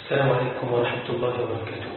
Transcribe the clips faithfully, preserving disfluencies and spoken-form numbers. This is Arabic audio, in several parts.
السلام عليكم ورحمة الله وبركاته.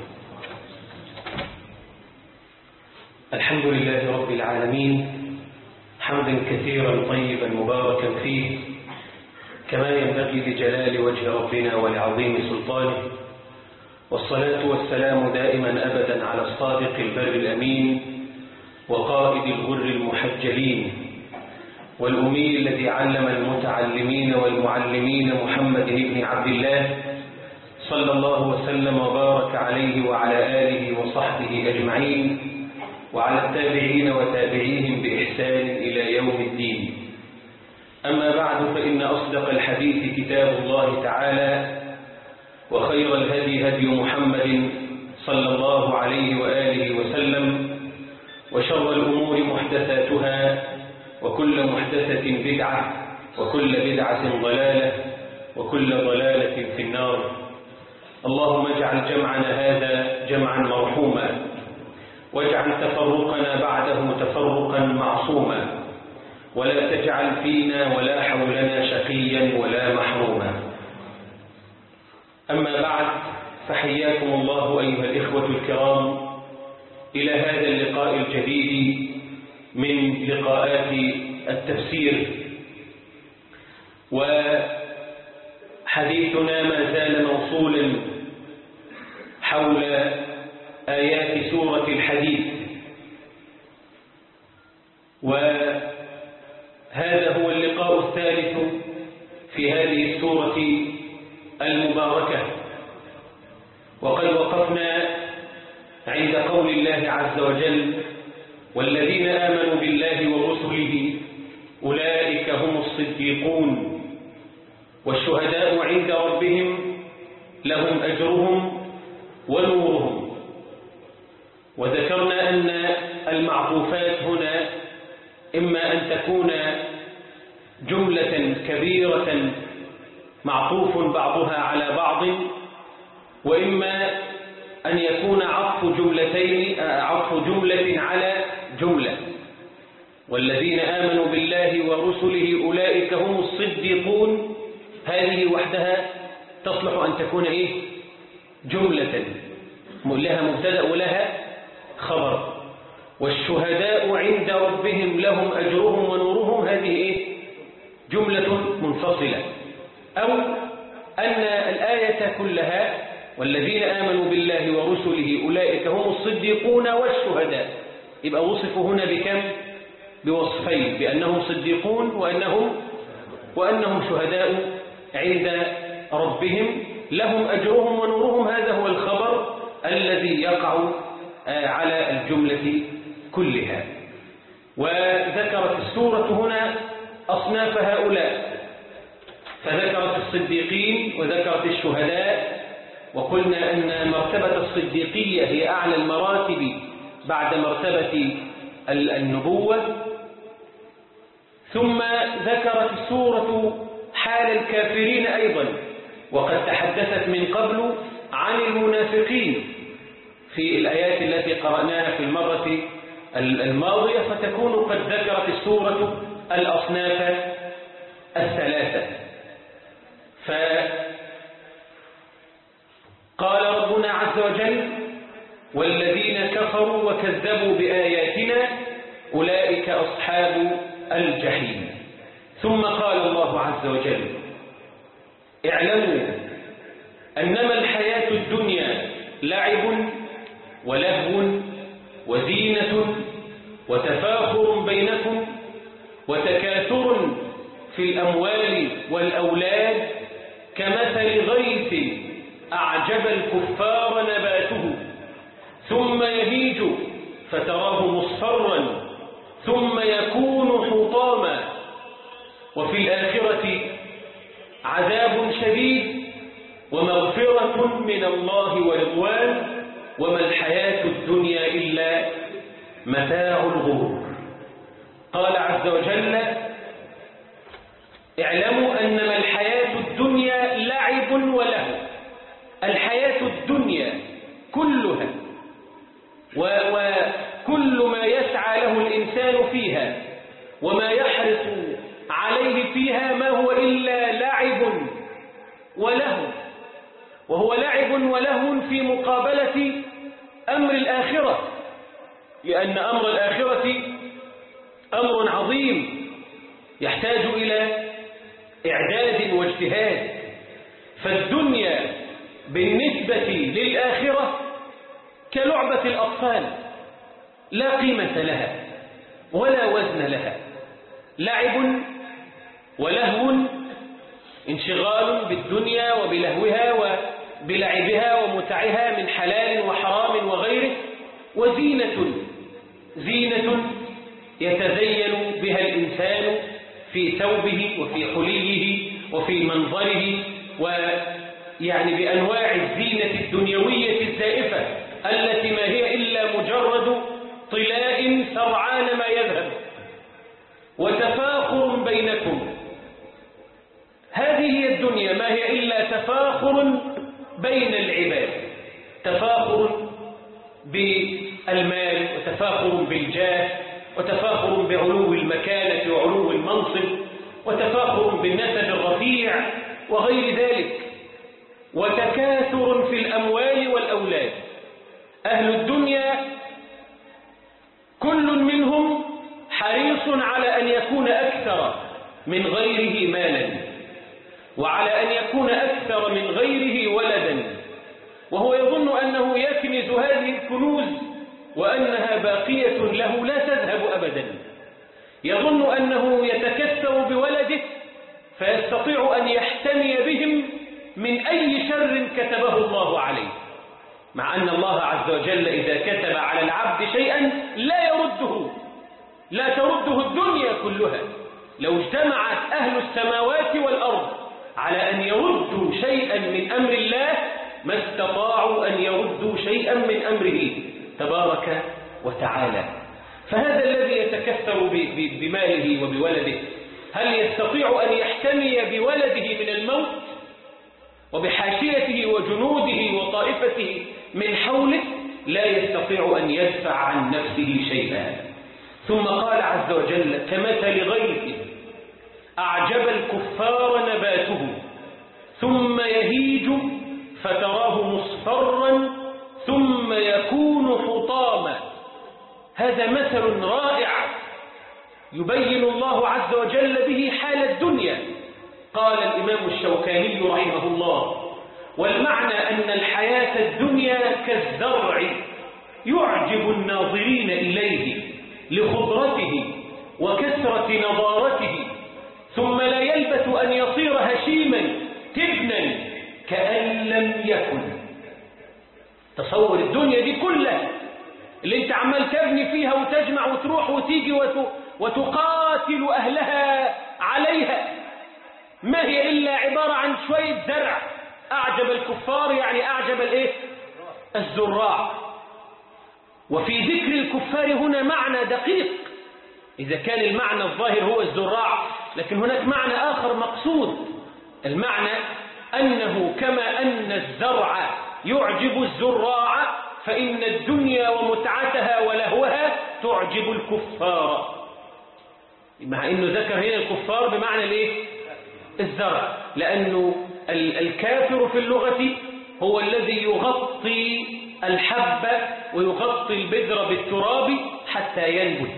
الحمد لله رب العالمين حمدا كثيرا طيبا مباركا فيه كما ينبغي لجلال وجه ربنا ولعظيم سلطانه، والصلاة والسلام دائما أبدا على الصادق البر الأمين وقائد الغر المحجلين والأمي الذي علم المتعلمين والمعلمين محمد بن عبد الله صلى الله وسلم وبارك عليه وعلى آله وصحبه أجمعين وعلى التابعين وتابعيهم بإحسان إلى يوم الدين. أما بعد، فإن أصدق الحديث كتاب الله تعالى، وخير الهدي هدي محمد صلى الله عليه وآله وسلم، وشر الأمور محدثاتها، وكل محدثة بدعة، وكل بدعة ضلالة، وكل ضلالة في النار. اللهم اجعل جمعنا هذا جمعا مرحوما، واجعل تفرقنا بعده تفرقا معصوما، ولا تجعل فينا ولا حولنا شقيا ولا محروما. أما بعد، فحياكم الله أيها الإخوة الكرام إلى هذا اللقاء الجديد من لقاءات التفسير، وحديثنا ما زال موصولا حول آيات سورة الحديد، وهذا هو اللقاء الثالث في هذه السورة المباركة. وقد وقفنا عند قول الله عز وجل: والذين آمنوا بالله ورسله أولئك هم الصديقون والشهداء عند ربهم لهم أجرهم ونورهم. وذكرنا أن المعطوفات هنا إما أن تكون جملة كبيرة معطوف بعضها على بعض، وإما أن يكون عطف جملتين عطف جملة على جملة. والذين آمنوا بالله ورسله أولئك هم الصديقون، هذه وحدها تصلح أن تكون إيه؟ جملة لها مبتدأ ولها خبر. والشهداء عند ربهم لهم أجرهم ونورهم، هذه إيه؟ جملة منفصلة. أو أن الآية كلها والذين آمنوا بالله ورسله أولئك هم الصديقون والشهداء، يبقى وصفوا هنا بكم؟ بوصفين، بأنهم صديقون وأنهم وأنهم شهداء عند ربهم لهم أجرهم ونورهم. هذا هو الخبر الذي يقع على الجملة كلها. وذكرت السورة هنا أصناف هؤلاء، فذكرت الصديقين وذكرت الشهداء، وقلنا أن مرتبة الصديقية هي أعلى المراتب بعد مرتبة النبوة. ثم ذكرت السورة حال الكافرين أيضا، وقد تحدثت من قبل عن المنافقين في الآيات التي قرأناها في المرة الماضية، فتكون قد ذكرت السورة الأصناف الثلاثة. فقال ربنا عز وجل: والذين كفروا وكذبوا بآياتنا أولئك أصحاب الجحيم. ثم قال الله عز وجل: اعلموا أنما الحياة الدنيا لعب ولهو وزينة وتفاخر بينكم وتكاثر في الأموال والأولاد كمثل غيث أعجب الكفار نباته ثم يهيج فتراه مصفرا ثم يكون حطاما وفي الآخرة عذاب شديد ومغفرة من الله ورضوان وما الحياة الدنيا إلا متاع الغرور. قال عز وجل: اعلموا أنما الحياة الدنيا لعب ولهو. الحياة الدنيا كلها وكل ما يسعى له الإنسان فيها وما يحرص عليه فيها ما هو إلا لعب ولهو. وهو لعب ولهو في مقابلة أمر الآخرة، لأن أمر الآخرة أمر عظيم يحتاج إلى إعداد واجتهاد. فالدنيا بالنسبة للآخرة كلعبة الأطفال، لا قيمة لها ولا وزن لها، لعب ولهو، انشغال بالدنيا وبلهوها وبلعبها ومتعها من حلال وحرام وغيره، وزينة زينة يتزين بها الإنسان في ثوبه وفي حليه وفي منظره، ويعني بأنواع الزينة الدنيوية الزائفة التي ما هي إلا مجرد طلاء سرعان ما يذهب، وتفاخر بينكم. هذه هي الدنيا، ما هي إلا تفاخر بين العباد، تفاخر بالمال وتفاخر بالجاه وتفاخر بعلو المكانة وعلو المنصب وتفاخر بالنسب الرفيع وغير ذلك، وتكاثر في الأموال والأولاد. أهل الدنيا كل منهم حريص على أن يكون أكثر من غيره مالا، وعلى أن يكون أكثر من غيره ولدا، وهو يظن أنه يكنز هذه الكنوز وأنها باقية له لا تذهب أبدا. يظن أنه يتكثر بولده فيستطيع أن يحتمي بهم من أي شر كتبه الله عليه، مع أن الله عز وجل إذا كتب على العبد شيئا لا يرده، لا ترده الدنيا كلها. لو اجتمعت أهل السماوات والأرض على أن يردوا شيئا من أمر الله ما استطاعوا أن يردوا شيئا من أمره تبارك وتعالى. فهذا الذي يتكثر بماله وبولده هل يستطيع أن يحتمي بولده من الموت وبحاشيته وجنوده وطائفته من حوله؟ لا يستطيع أن يدفع عن نفسه شيئا. ثم قال عز وجل: كمثل غيث أعجب الكفار نباته ثم يهيج فتراه مصفرا ثم يكون حطاما. هذا مثل رائع يبين الله عز وجل به حال الدنيا. قال الإمام الشوكاني رحمه الله: والمعنى أن الحياة الدنيا كالزرع يعجب الناظرين إليه لخضرته وكثرة نضارته، ثم لا يلبث أن يصير هشيما تبنا كأن لم يكن. تصور الدنيا دي كلها اللي انت عمال تبني فيها وتجمع وتروح وتيجي وتقاتل أهلها عليها، ما هي إلا عبارة عن شوية زرع. أعجب الكفار يعني أعجب الإيه؟ الزراع. وفي ذكر الكفار هنا معنى دقيق، إذا كان المعنى الظاهر هو الزراع، لكن هناك معنى آخر مقصود. المعنى أنه كما أن الزرع يعجب الزراع فإن الدنيا ومتعتها ولهوها تعجب الكفار، مع أنه ذكر هنا الكفار بمعنى الإيه؟ الزرع، لأنه الكافر في اللغة هو الذي يغطي الحب ويغطي البذر بالتراب حتى ينبت،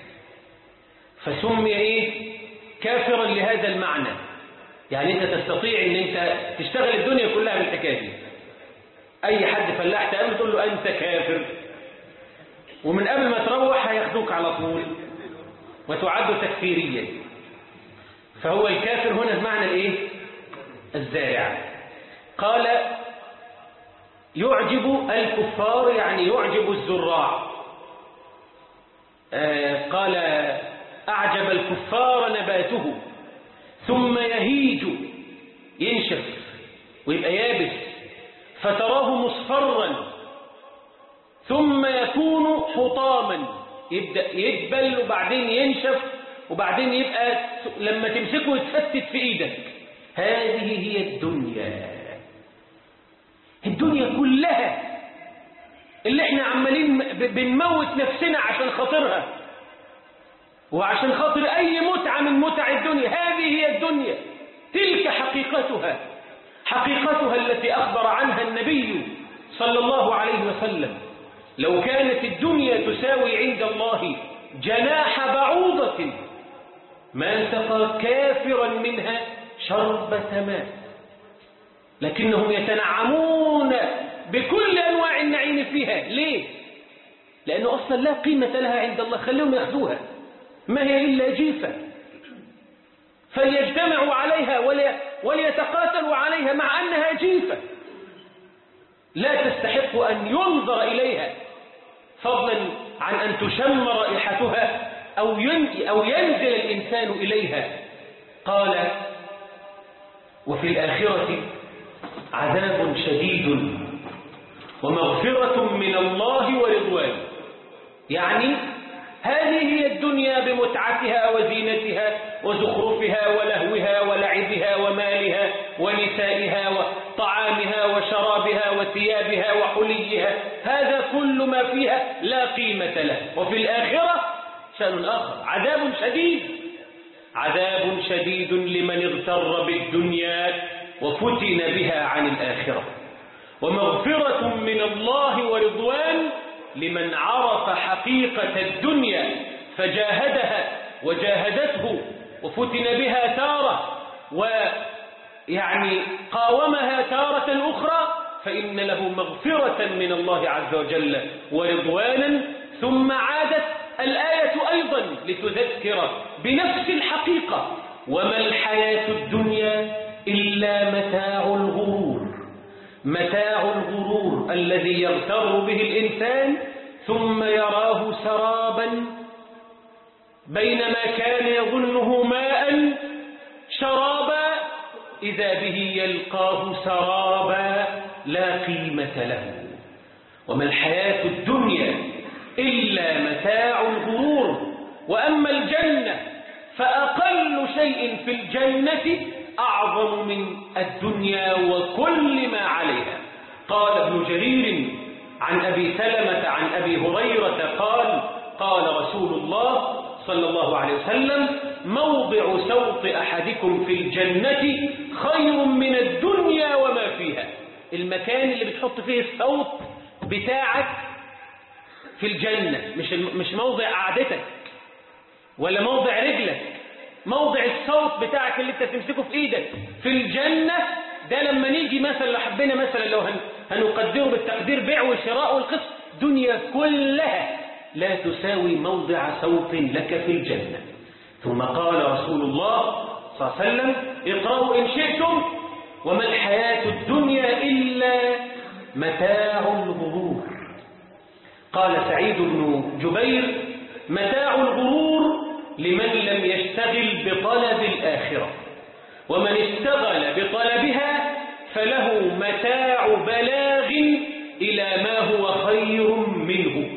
فسمي إيه؟ كافرا لهذا المعنى. يعني أنت تستطيع أن أنت تشتغل الدنيا كلها بالحكاية دي. أي حد فلاح تقابله تقول له أنت كافر، ومن قبل ما تروح هياخدوك على طول وتعد تكفيريا. فهو الكافر هنا بمعنى الإيه؟ الزارع. قال: يعجب الكفار يعني يعجب الزراع. آه قال: أعجب الكفار نباته ثم يهيج ينشف ويبقى يابس، فتراه مصفرا ثم يكون حطاما، يبدأ يدبل وبعدين ينشف وبعدين يبقى لما تمسكه يتفتت في ايدك. هذه هي الدنيا. الدنيا كلها اللي احنا عمالين بنموت نفسنا عشان خاطرها وعشان خاطر اي متعة من متع الدنيا. هذه هي الدنيا، تلك حقيقتها، حقيقتها التي اخبر عنها صلى الله عليه وسلم: لو كانت الدنيا تساوي عند الله جناح بعوضة ما سقى كافرا منها شربة ماء. لكنهم يتنعمون بكل أنواع النعيم فيها. ليه؟ لأنه أصلا لا قيمة لها عند الله، خليهم يأخذوها، ما هي إلا جيفة، فليجتمعوا عليها وليتقاتلوا عليها مع أنها جيفة لا تستحق أن ينظر إليها، فضلا عن أن تشم رائحتها أو أو ينزل الإنسان إليها. قال: وفي الآخرة عذاب شديد ومغفرة من الله ورضوان. يعني هذه هي الدنيا بمتعتها وزينتها وزخرفها ولهوها ولعبها ومالها ونسائها وطعامها وشرابها وثيابها وحليها، هذا كل ما فيها لا قيمة له. وفي الآخرة شأن آخر، عذاب شديد، عذاب شديد لمن اغتر بالدنيا وفتن بها عن الآخرة، ومغفرة من الله ورضوان لمن عرف حقيقة الدنيا فجاهدها وجاهدته وفتن بها تارة ويعني قاومها تارة أخرى، فإن له مغفرة من الله عز وجل ورضوانا. ثم عادت الآية أيضا لتذكر بنفس الحقيقة: وما الحياة الدنيا إلا متاع الغرور. متاع الغرور الذي يغتر به الإنسان ثم يراه سرابا، بينما كان يظنه ماء شرابا إذا به يلقاه سرابا لا قيمة له. وما الحياة الدنيا إلا متاع الغرور. وأما الجنة فأقل شيء في الجنة أعظم من الدنيا وكل ما عليها. قال ابن جرير عن أبي سلمة عن أبي هريرة قال: قال رسول الله صلى الله عليه وسلم: موضع سوط أحدكم في الجنة خير من الدنيا وما فيها. المكان اللي بتحط فيه الصوت بتاعك في الجنة، مش مش موضع قعدتك ولا موضع رجلك، موضع الصوت بتاعك اللي انت تمسكه في ايدك في الجنة. ده لما نيجي مثلا لو حبينا مثلا لو هن هنقدره بالتقدير بيع وشراء والقسط، دنيا كلها لا تساوي موضع صوت لك في الجنة. ثم قال رسول الله صلى الله عليه وسلم: اقرأوا إن شئتم: وما الحياة الدنيا إلا متاع الغرور. قال سعيد بن جبير: متاع الغرور لمن لم يشتغل بطلب الآخرة، ومن اشتغل بطلبها فله متاع بلاغ إلى ما هو خير منه.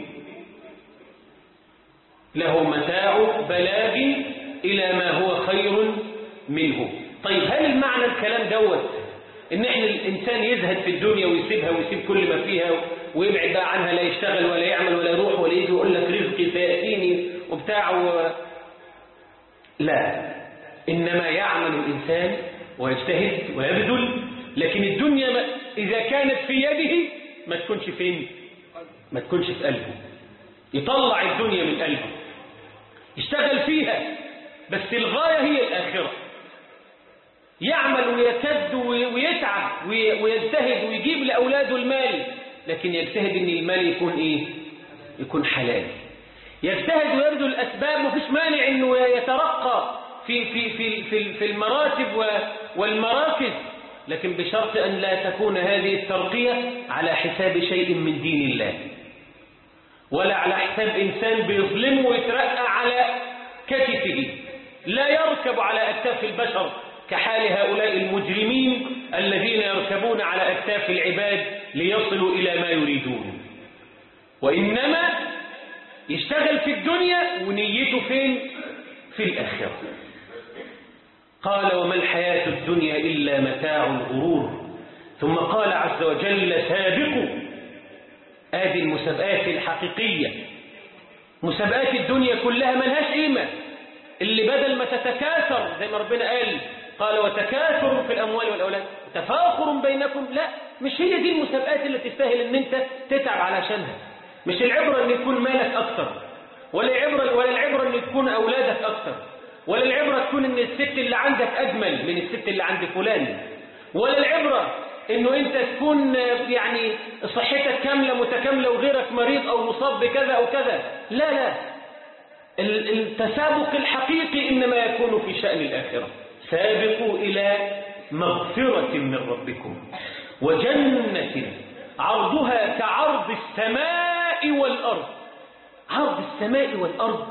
له متاع بلاغ إلى ما هو خير منه. طيب، هل المعنى الكلام دوت إن إحنا الإنسان يزهد في الدنيا ويسيبها ويسيب كل ما فيها ويبعد بقى عنها، لا يشتغل ولا يعمل ولا يروح ولا يجي ويقول لك رزقي سيأتيني وبتاع و... لا، إنما يعمل الإنسان ويجتهد ويبذل، لكن الدنيا ما إذا كانت في يده ما تكونش فين؟ ما تكونش في قلبه. يطلع الدنيا من قلبه، يشتغل فيها، بس الغاية هي الآخرة. يعمل ويكد ويتعب ويجتهد ويجيب لأولاده المال، لكن يجتهد ان المال يكون ايه؟ يكون حلال. يجتهد ويبذل الأسباب، مفيش مانع انه يترقى في في في في في المراتب والمراكز، لكن بشرط ان لا تكون هذه الترقية على حساب شيء من دين الله، ولا على حساب إنسان بيظلمه ويترقى على كتفه. لا يركب على أكتاف البشر كحال هؤلاء المجرمين الذين يركبون على أكتاف العباد ليصلوا إلى ما يريدون، وإنما يشتغل في الدنيا ونيته فين؟ في الآخرة. قال: وما الحياة الدنيا إلا متاع الغرور. ثم قال عز وجل: سابقوا. هذه المسابقات الحقيقية، مسابقات الدنيا كلها ملهاش قيمة، اللي بدل ما تتكاثر زي ما ربنا قال قال وتكاثر في الأموال والأولاد تفاخر بينكم. لا، مش هي دي المسابقات اللي تستاهل ان انت تتعب علشانها. مش العبرة ان يكون مالك اكتر، ولا العبرة ولا العبرة ان يكون اولادك اكتر، ولا العبرة تكون ان الست اللي عندك اجمل من الست اللي عند فلان، ولا العبرة انه انت تكون يعني صحتك كاملة متكاملة وغيرك مريض او مصاب بكذا او كذا. لا لا، التسابق الحقيقي انما يكون في شأن الآخرة. سابقوا إلى مغفرة من ربكم وجنة عرضها كعرض السماء والأرض. عرض السماء والأرض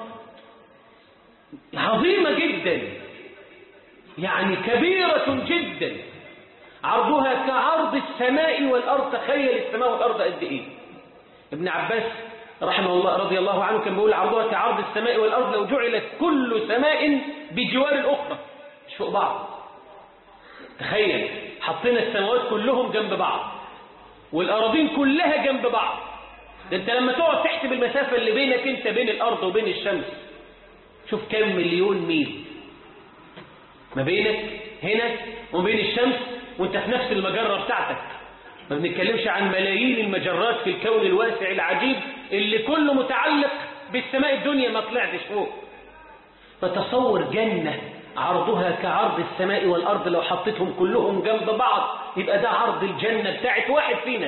عظيمة جدا، يعني كبيرة جدا. عرضها كعرض السماء والأرض. تخيل السماء والأرض قد إيه. ابن عباس رحمه الله رضي الله عنه كان بيقول عرضها كعرض السماء والأرض لو جعلت كل سماء بجوار الأخرى، مش فوق بعض. تخيل حطينا السماوات كلهم جنب بعض والأراضين كلها جنب بعض. ده انت لما تقعد تحسب المسافة اللي بينك انت بين الأرض وبين الشمس، شوف كم مليون ميل ما بينك هنا وبين الشمس وانت في نفس المجرة بتاعتك. ما بنتكلمش عن ملايين المجرات في الكون الواسع العجيب اللي كله متعلق بالسماء الدنيا ما طلعتش فوق. فتصور جنة عرضها كعرض السماء والأرض، لو حطيتهم كلهم جنب بعض يبقى ده عرض الجنة بتاعت واحد فينا،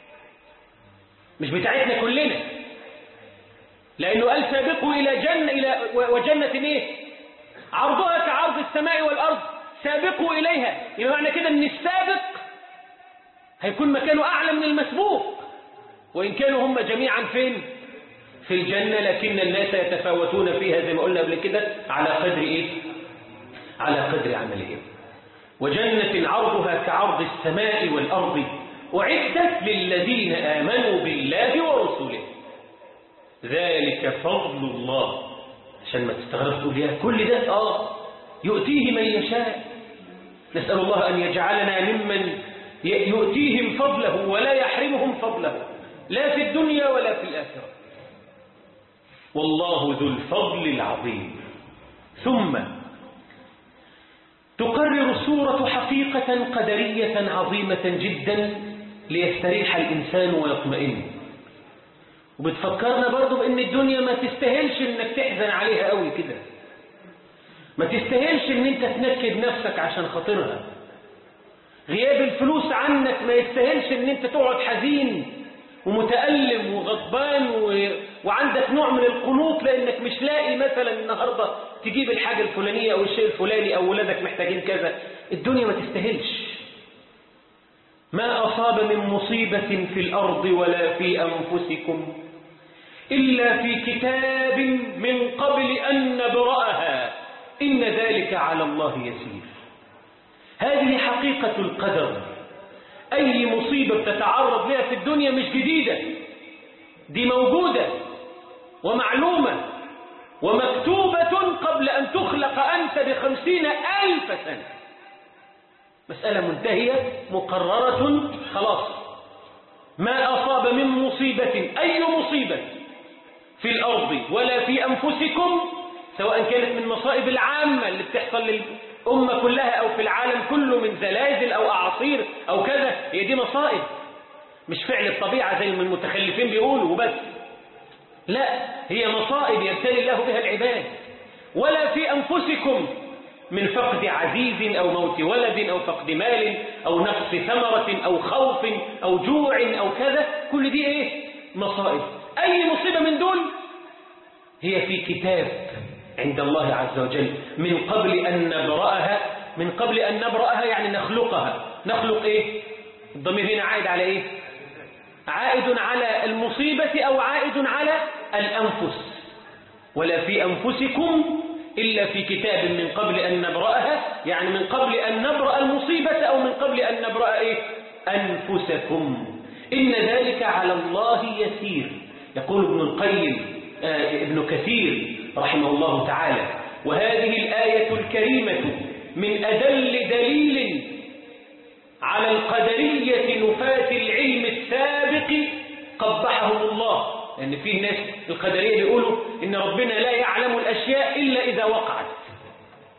مش بتاعتنا كلنا. لأنه قال سابقوا إلى جنة إلى وجنة إيه؟ عرضها كعرض السماء والأرض، سابقوا إليها. يبقى معنى كده إن السابق هيكون مكانه أعلى من المسبوق، وإن كانوا هم جميعا فين؟ في الجنة، لكن الناس يتفاوتون فيها زي ما قلنا قبل كده على قدر إيه؟ على قدر عملهم. وجنة عرضها كعرض السماء والأرض أعدت للذين آمنوا بالله ورسوله ذلك فضل الله. عشان ما تستغرب تقول يا كل ده آه يؤتيه من يشاء. نسأل الله أن يجعلنا ممن يؤتيهم فضله ولا يحرمهم فضله، لا في الدنيا ولا في الآخرة. والله ذو الفضل العظيم. ثم تقرر السورة حقيقة قدرية عظيمة جدا ليستريح الإنسان ويطمئن. وبتفكرنا برضو بأن الدنيا ما تستاهلش أنك تحزن عليها قوي كده، ما تستاهلش أن أنت تنكد نفسك عشان خاطرها. غياب الفلوس عنك ما يستاهلش أن أنت تقعد حزين ومتألم وغضبان و... وعندك نوع من القنوط لأنك مش لاقي مثلا النهاردة تجيب الحاجة الفلانية أو الشيء الفلاني أو ولادك محتاجين كذا. الدنيا ما تستاهلش. ما أصاب من مصيبة في الأرض ولا في أنفسكم إلا في كتاب من قبل أن نبرأها إن ذلك على الله يسير. هذه حقيقة القدر. أي مصيبة تتعرض لها في الدنيا مش جديدة، دي موجودة ومعلومة ومكتوبة قبل أن تخلق أنت بخمسين ألف سنة. مسألة منتهية مقررة خلاص. ما أصاب من مصيبة، أي مصيبة في الأرض ولا في أنفسكم، سواء كانت من مصائب العامة اللي بتحصل للأمة كلها أو في العالم كله من زلازل أو أعاصير أو كذا، هي دي مصائب مش فعل الطبيعة زي ما المتخلفين بيقولوا وبس. لا، هي مصائب يبتلي الله بها العباد. ولا في أنفسكم من فقد عزيز أو موت ولد أو فقد مال أو نقص ثمرة أو خوف أو جوع أو كذا. كل دي إيه؟ مصائب. أي مصيبة من دول هي في كتاب عند الله عز وجل من قبل أن نبرأها. من قبل أن نبرأها يعني نخلقها. نخلق إيه؟ الضمير هنا عائد على إيه؟ عائد على المصيبة أو عائد على الأنفس. ولا في أنفسكم إلا في كتاب من قبل أن نبرأها، يعني من قبل أن نبرأ المصيبة أو من قبل أن نبرأ إيه؟ أنفسكم. إن ذلك على الله يسير. يقول ابن القيم آه ابن كثير رحمه الله تعالى: وهذه الآية الكريمة من أدل دليل على القدرية نفاة العلم السابق قبحهم الله. لأن يعني فيه ناس القدرية بيقولوا إن ربنا لا يعلم الأشياء إلا إذا وقعت.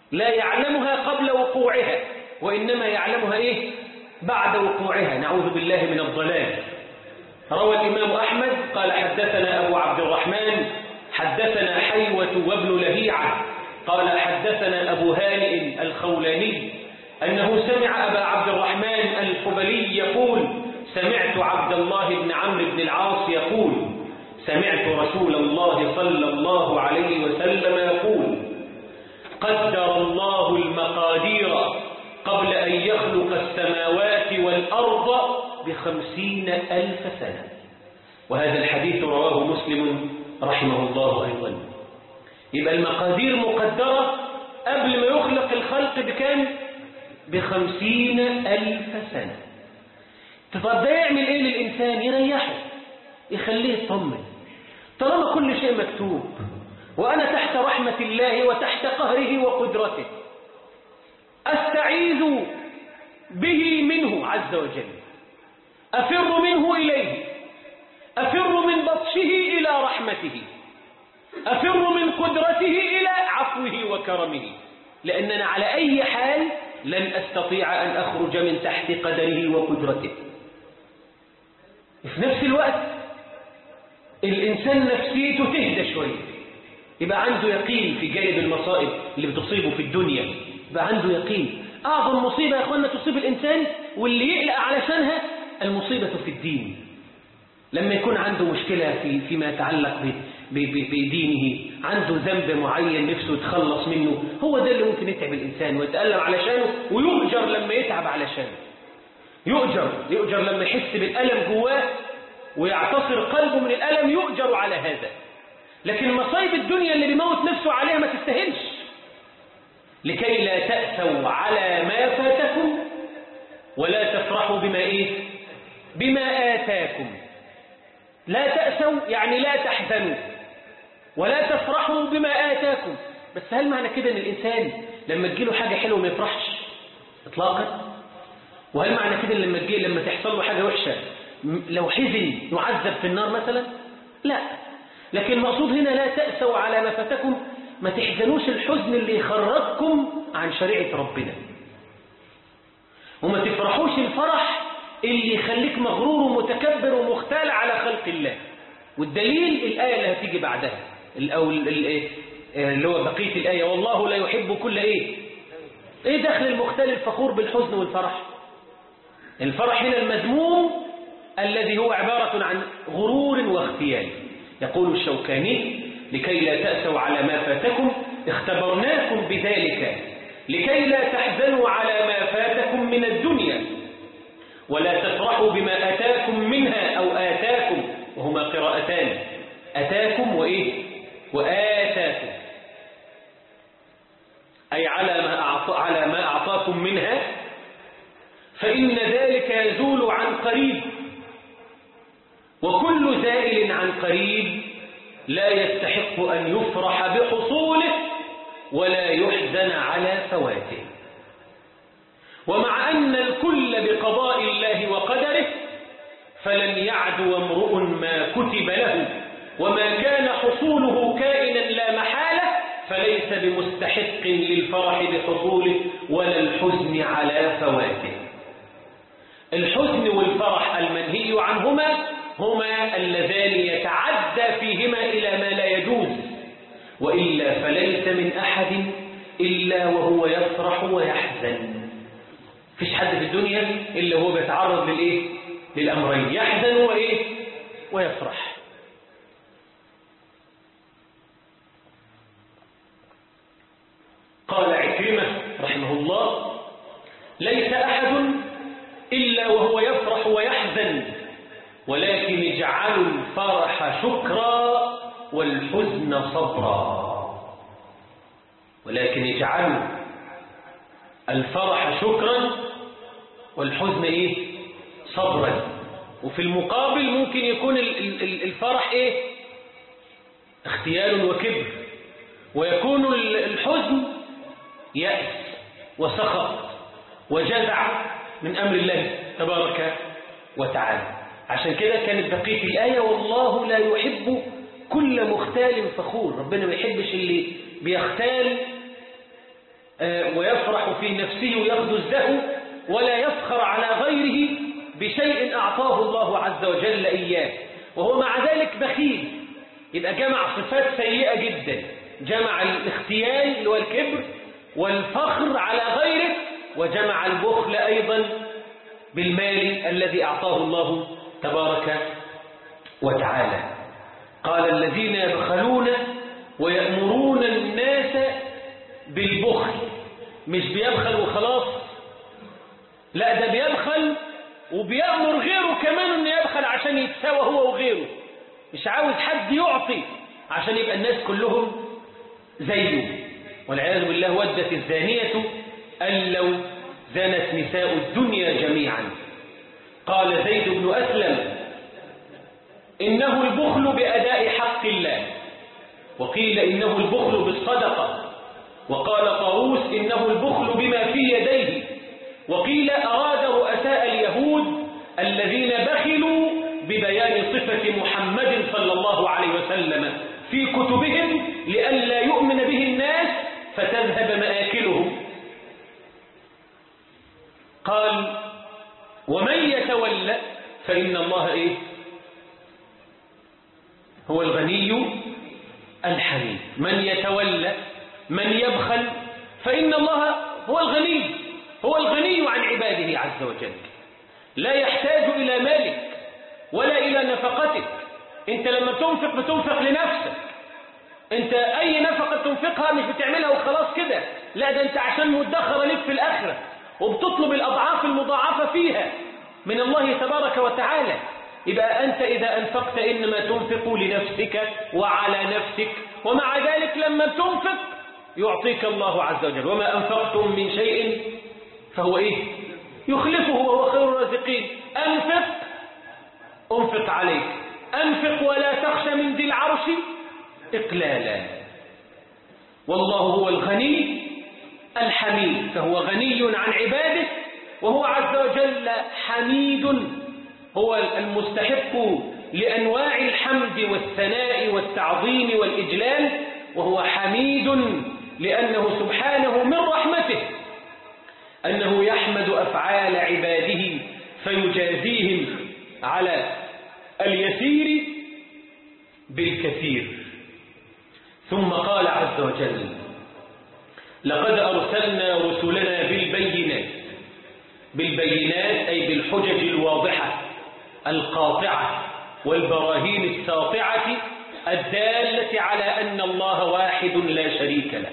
لا يعلمها قبل وقوعها، وإنما يعلمها إيه؟ بعد وقوعها، نعوذ بالله من الضلال. روى الإمام أحمد قال حدثنا أبو عبد الرحمن حدثنا حيوة وابن لهيعة قال حدثنا أبو هانئ الخولاني أنه سمع أبا عبد الرحمن الحبلي يقول سمعت عبد الله بن عمرو بن العاص يقول سمعت رسول الله صلى الله عليه وسلم يقول قدر الله المقادير قبل أن يخلق السماوات والأرض بخمسين ألف سنة. وهذا الحديث رواه مسلم رحمه الله أيضا. يبقى المقادير مقدرة قبل ما يخلق الخلق بكام؟ بخمسين ألف سنة. طب ده يعمل إيه للإنسان؟ يريحه، يخليه يطمن، طالما كل شيء مكتوب وأنا تحت رحمة الله وتحت قهره وقدرته، أستعيذ به منه عز وجل، أفر منه إليه، أفر من بطشه إلى رحمته، أفر من قدرته إلى عفوه وكرمه، لأننا على أي حال لن أستطيع أن أخرج من تحت قدره وقدرته. في نفس الوقت الإنسان نفسيته تهدى شوية، يبقى عنده يقين في جانب المصائب اللي بتصيبه في الدنيا، يبقى عنده يقين. أعظم مصيبة يا أخوانا تصيب الإنسان واللي يقلق علشانها المصيبة في الدين. لما يكون عنده مشكلة في فيما يتعلق بدينه، عنده ذنب معين نفسه يتخلص منه، هو ده اللي ممكن يتعب الإنسان ويتألم علشانه، ويؤجر لما يتعب علشانه، يؤجر يؤجر لما يحس بالألم جواه ويعتصر قلبه من الألم، يؤجر على هذا. لكن مصايب الدنيا اللي بيموت نفسه عليها ما تستاهلش. لكي لا تأسوا على ما فاتكم ولا تفرحوا بما إيه؟ بما آتاكم. لا تأسوا يعني لا تحزنوا ولا تفرحوا بما آتاكم. بس هل معنى كده ان الإنسان لما تجيله حاجة حلوة ما يفرحش اطلاقا؟ وهل معنى كده لما تجي لما تحصل له حاجة وحشة لو حزن يعذب في النار مثلا؟ لا. لكن المقصود هنا لا تأسوا على ما فاتكم، ما تحزنوش الحزن اللي يخرجكم عن شريعة ربنا، وما تفرحوش الفرح اللي يخليك مغرور ومتكبر ومختال على خلق الله. والدليل الآية اللي هتيجي بعدها اللي هو بقية الآية والله لا يحب كل إيه إيه دخل المختال الفخور بالحزن والفرح؟ الفرح هنا المذموم الذي هو عبارة عن غرور واختيال. يقول الشوكاني لكي لا تأسوا على ما فاتكم اختبرناكم بذلك لكي لا تحزنوا على ما فاتكم من الدنيا ولا تفرحوا بما أتاكم منها أو آتاكم، وهما قراءتان، أتاكم وإيه وآتاكم، أي على ما أعطى على ما أعطاكم منها، فإن ذلك يزول عن قريب، وكل زائل عن قريب لا يستحق أن يفرح بحصوله ولا يحزن على فواته. ومع أن الكل بقضاء الله وقدره فلن يعدو امرؤ ما كتب له، وما كان حصوله كائنا لا محالة فليس بمستحق للفرح بحصوله ولا الحزن على فواته. الحزن والفرح المنهي عنهما هما اللذان يتعدى فيهما إلى ما لا يجوز، وإلا فليس من أحد إلا وهو يفرح ويحزن. فيش حد في الدنيا إلا هو بيتعرض للإيه؟ للأمرين، يحزن وإيه؟ ويفرح. قال عكرمة رحمه الله ليس أحد إلا وهو يفرح ويحزن، ولكن اجعلوا الفرح شكرا والحزن صبرا. ولكن اجعلوا الفرح شكرا والحزن ايه؟ صبرا. وفي المقابل ممكن يكون الفرح ايه؟ اختيال وكبر، ويكون الحزن يأس وسخط وجزع من أمر الله تبارك وتعالى. عشان كده كانت بقية الآية والله لا يحب كل مختال فخور. ربنا ما يحبش اللي بيختال ويفرح في نفسه ويأخذ الزهو ولا يفخر على غيره بشيء أعطاه الله عز وجل إياه، وهو مع ذلك بخيل. يبقى جمع صفات سيئة جدا، جمع الاختيال اللي هو الكبر والفخر على غيره، وجمع البخل أيضا بالمال الذي أعطاه الله تبارك وتعالى. قال الذين يبخلون ويأمرون الناس بالبخل، مش بيبخل وخلاص، لا ده بيبخل وبيأمر غيره كمان انه يبخل عشان يتساوى هو وغيره، مش عاوز حد يعطي عشان يبقى الناس كلهم زيه. والعياذ بالله ودت الزانية أن لو زانت نساء الدنيا جميعا. قال زيد بن أسلم إنه البخل بأداء حق الله، وقيل إنه البخل بالصدقة، وقال طاووس إنه البخل بما في يديه، وقيل أراد رؤساء اليهود الذين بخلوا ببيان صفة محمد صلى الله عليه وسلم في كتبهم لئلا يؤمن به الناس فتذهب مآكلهم. قال ومن يتولى فإن الله إيه؟ هو الغني الحميد. من يتولى، من يبخل، فإن الله هو الغني، هو الغني عن عباده عز وجل، لا يحتاج إلى مالك ولا إلى نفقتك. أنت لما تنفق بتنفق لنفسك، أنت أي نفقة تنفقها مش بتعملها وخلاص كده، لا ده أنت عشان مدخر لك في الآخرة وبتطلب الأضعاف المضاعفة فيها من الله تبارك وتعالى. يبقى أنت إذا أنفقت إنما تنفق لنفسك وعلى نفسك، ومع ذلك لما تنفق يعطيك الله عز وجل. وما أنفقتم من شيء فهو إيه؟ يخلفه وهو خير الرازقين. أنفق أنفق عليك، أنفق ولا تخشى من ذي العرش إقلالا. والله هو الغني الحميد، فهو غني عن عباده، وهو عز وجل حميد، هو المستحق لأنواع الحمد والثناء والتعظيم والإجلال، وهو حميد لأنه سبحانه من رحمته أنه يحمد أفعال عباده فيجازيهم على اليسير بالكثير. ثم قال عز وجل لقد أرسلنا رسلنا بالبينات، بالبينات أي بالحجج الواضحة القاطعة والبراهين الساطعة الدالة على أن الله واحد لا شريك له.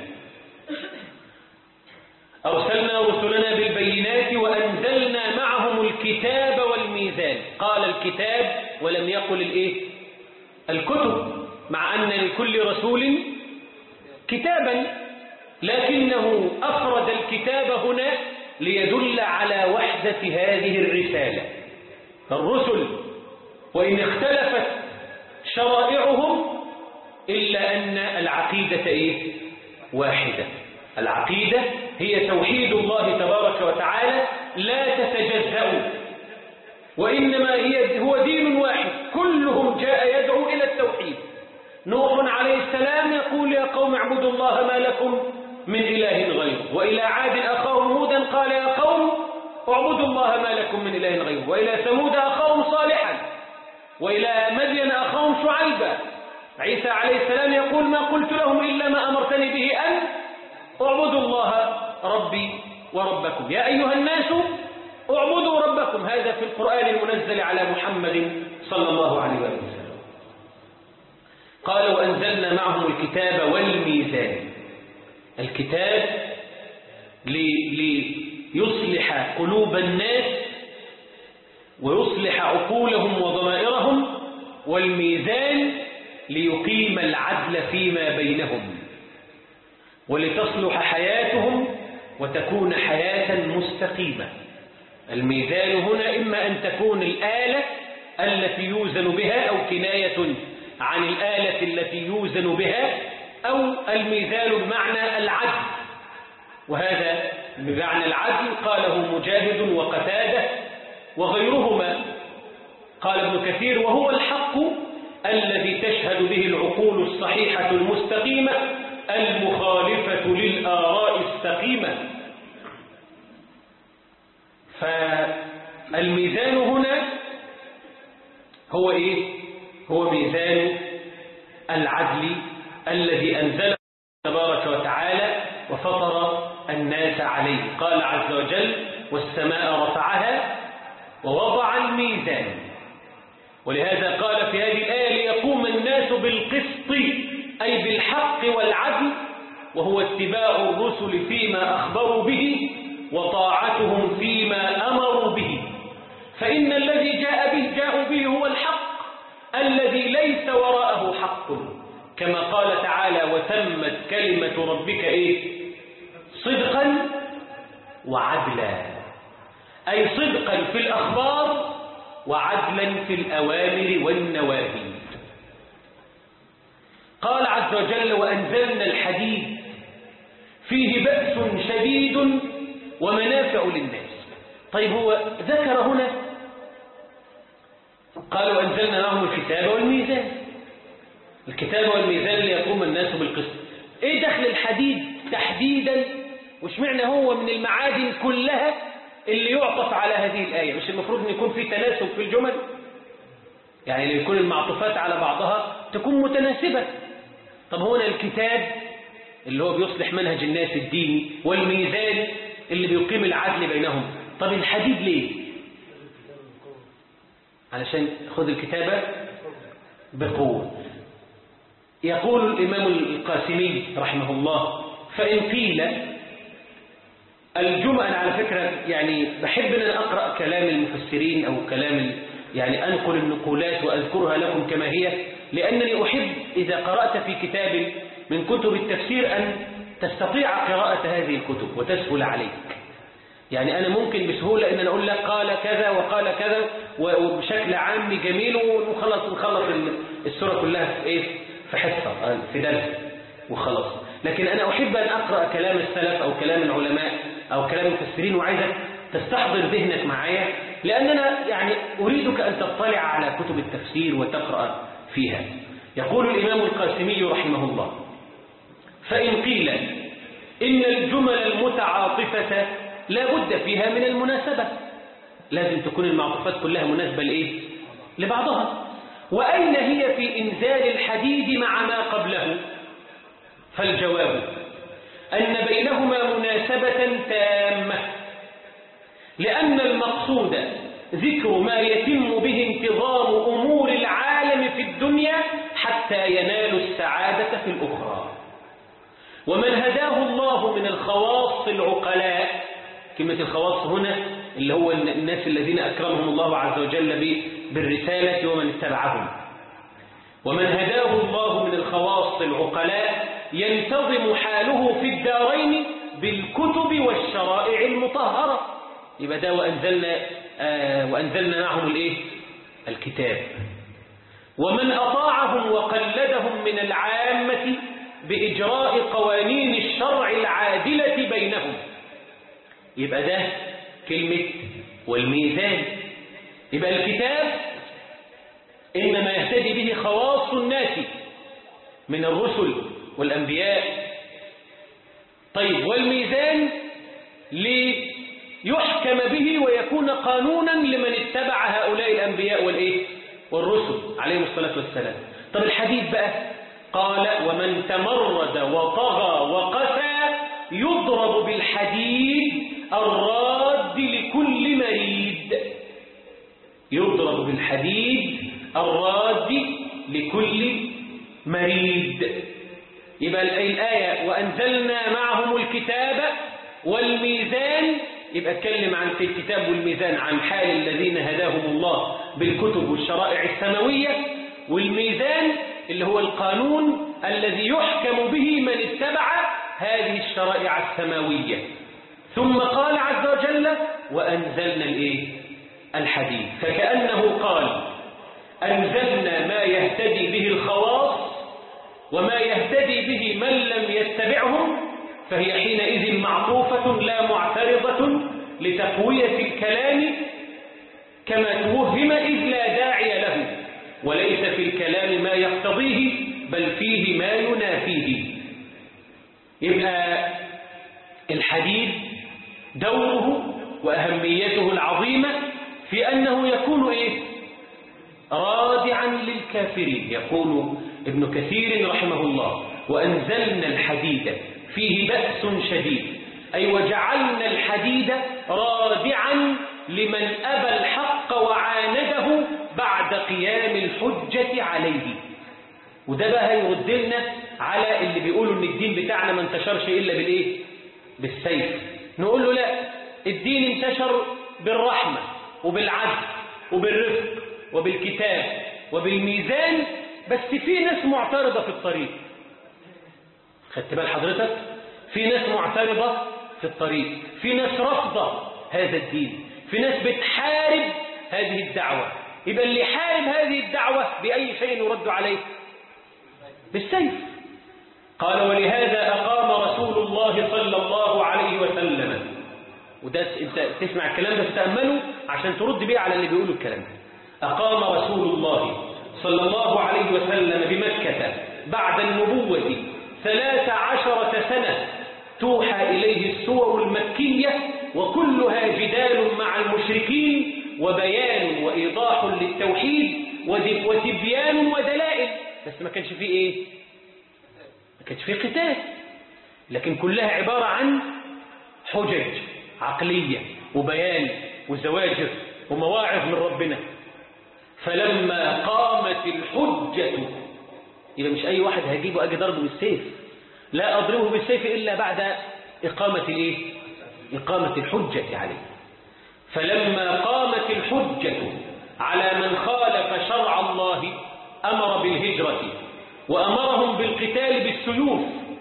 أرسلنا رسلنا بالبينات وأنزلنا معهم الكتاب والميزان. قال الكتاب ولم يقل الإيه؟ الكتب، مع أن لكل رسول كتابا، لكنه أفرد الكتاب هنا ليدل على وحدة هذه الرسالة. الرسل وإن اختلفت شرائعهم إلا أن العقيدة إيه؟ واحدة. العقيدة هي توحيد الله تبارك وتعالى لا تتجزأ، وإنما هي هو دين واحد كلهم جاء يدعو إلى التوحيد. نوح عليه السلام يقول يا قوم اعبدوا الله ما لكم من إله غيره، وإلى عاد أخاهم هودا قال يا قوم اعبدوا الله ما لكم من إله غيره، وإلى ثمود أخاهم صالحا، وإلى مدين أخاهم شعيبا. عيسى عليه السلام يقول ما قلت لهم إلا ما أمرتني به أن اعبدوا الله ربي وربكم، يا أيها الناس اعبدوا ربكم. هذا في القرآن المنزل على محمد صلى الله عليه وسلم. قال وأنزلنا معهم الكتاب والميزان. الكتاب ليصلح قلوب الناس ويصلح عقولهم وضمائرهم، والميزان ليقيم العدل فيما بينهم ولتصلح حياتهم وتكون حياة مستقيمة. الميزان هنا إما أن تكون الآلة التي يوزن بها أو كناية عن الآلة التي يوزن بها، أو الميزان بمعنى العدل، وهذا بمعنى العدل قاله مجاهد وقتادة وغيرهما. قال ابن كثير وهو الحق الذي تشهد به العقول الصحيحة المستقيمة المخالفة للآراء السقيمة. فالميزان هنا هو إيه؟ هو ميزان العدل الذي أنزله تبارك وتعالى وفطر الناس عليه. قال عز وجل: والسماء رفعها ووضع الميزان. ولهذا قال في هذه الآية: ليقوم الناس بالقسط، أي بالحق والعدل، وهو اتباع الرسل فيما أخبروا به وطاعتهم فيما أمروا به. فإن الذي جاء به جاء به هو الحق الذي ليس وراءه حق، كما قال تعالى: وتمت كلمة ربك إيه؟ صدقا وعدلا، أي صدقا في الأخبار وعدلا في الأوامر والنواهي. قال عز وجل: وأنزلنا الحديد فيه بأس شديد ومنافع للناس. طيب هو ذكر هنا قال: وأنزلنا معهم الكتاب والميزان. الكتاب والميزان ليقوم الناس بالقسط. ايه دخل الحديد تحديدا؟ وش معنى هو من المعادن كلها اللي يعطف على هذه الآية؟ مش المفروض أن يكون في تناسب في الجمل؟ يعني ليكون المعطوفات على بعضها تكون متناسبة. طب هنا الكتاب اللي هو بيصلح منهج الناس الديني، والميزان اللي بيقيم العدل بينهم. طب الحديد ليه؟ علشان خذ الكتابة بقوة. يقول الإمام القاسمي رحمه الله: فإن قيل الجمل، على فكرة يعني بحب أن أنا أقرأ كلام المفسرين أو كلام يعني أنقل النقولات وأذكرها لكم كما هي، لأنني أحب إذا قرأت في كتاب من كتب التفسير أن تستطيع قراءة هذه الكتب وتسهل عليك. يعني أنا ممكن بسهولة أن أنا أقول لك قال كذا وقال كذا وبشكل عام جميل ونخلص نخلص السورة كلها في إيه؟ في حصة في درس وخلص. لكن أنا أحب أن أقرأ كلام السلف أو كلام العلماء أو كلام المفسرين وعايزك تستحضر ذهنك معايا، لأن أنا يعني أريدك أن تطلع على كتب التفسير وتقرأ فيها. يقول الإمام القاسمي رحمه الله: فإن قيل إن الجمل المتعاطفة لا بد فيها من المناسبة، لازم تكون المعطوفات كلها مناسبة لإيه؟ لبعضها. وأين هي في إنزال الحديد مع ما قبله؟ فالجواب أن بينهما مناسبة تامة، لأن المقصود ذكر ما يتم به انتظام أمور العالم في الدنيا حتى ينالوا السعادة في الأخرى. ومن هداه الله من الخواص العقلاء، كلمة الخواص هنا اللي هو الناس الذين أكرمهم الله عز وجل بالرسالة ومن اتبعهم، ومن هداه الله من الخواص العقلاء ينتظم حاله في الدارين بالكتب والشرائع المطهرة. يبقى ده وأنزلنا, آه وأنزلنا معهم الإيه؟ الكتاب. ومن أطاعهم وقلدهم من العامة بإجراء قوانين الشرع العادلة بينهم. يبقى ده كلمة والميزان. يبقى الكتاب إنما يهتدي به خواص الناس من الرسل والأنبياء. طيب والميزان ليحكم به ويكون قانونا لمن اتبع هؤلاء الأنبياء والإيه؟ والرسل عليهم الصلاة والسلام. طب الحديث بقى قال: ومن تمرد وطغى وقسى يضرب بالحديد الراد لكل مريد. يضرب بالحديد الراد لكل مريد. يبقى الآية وأنزلنا معهم الكتاب والميزان، يبقى اتكلم عن في الكتاب والميزان عن حال الذين هداهم الله بالكتب والشرائع السماوية، والميزان اللي هو القانون الذي يحكم به من اتبع هذه الشرائع السماوية. ثم قال عز وجل: وأنزلنا الإيه؟ الحديد. فكأنه قال: أنزلنا ما يهتدي به الخواص وما يهتدي به من لم يتبعهم، فهي حينئذ معطوفة لا معترضة لتقوية الكلام كما توهم إذ لا داعي له، وليس في الكلام ما يقتضيه بل فيه ما ينافيه. يبقى الحديد دوره وأهميته العظيمة في أنه يكون إيه؟ رادعا للكافرين. يقول ابن كثير رحمه الله: وأنزلنا الحديد فيه بأس شديد، أي وجعلنا الحديد رادعا لمن أبى الحق وعانده بعد قيام الحجة عليه. وده بقى هيرد لنا على اللي بيقولوا ان الدين بتاعنا ما انتشرش إلا بالإيه؟ بالسيف. نقول له لا، الدين انتشر بالرحمة وبالعدل وبالرفق وبالكتاب وبالميزان، بس في ناس معترضة في الطريق. خدت بال حضرتك؟ في ناس معترضة في الطريق، في ناس رافضة هذا الدين، في ناس بتحارب هذه الدعوة. يبقى اللي يحارب هذه الدعوة بأي شيء يرد عليه؟ بالسيف. قال: ولهذا أقام رسول الله صلى الله عليه وسلم. وده انت تسمع الكلام ده تتأمله عشان ترد بيه على اللي بيقولوا الكلام ده. أقام رسول الله صلى الله عليه وسلم بمكة بعد النبوة ثلاث عشرة سنة توحى إليه السور المكية، وكلها جدال مع المشركين وبيان وإيضاح للتوحيد وتبيان ودلائل. بس ما كانش فيه إيه؟ ما كانش فيه قتال، لكن كلها عبارة عن حجج عقلية وبيان وزواجر ومواعظ من ربنا. فلما قامت الحجة، يبقى مش أي واحد هجيبه أجي ضربه بالسيف، لا أضربه بالسيف إلا بعد إقامة الإيه؟ إقامة الحجة عليه. فلما قامت الحجة على من خالف شرع الله أمر بالهجرة، وأمرهم بالقتال بالسيوف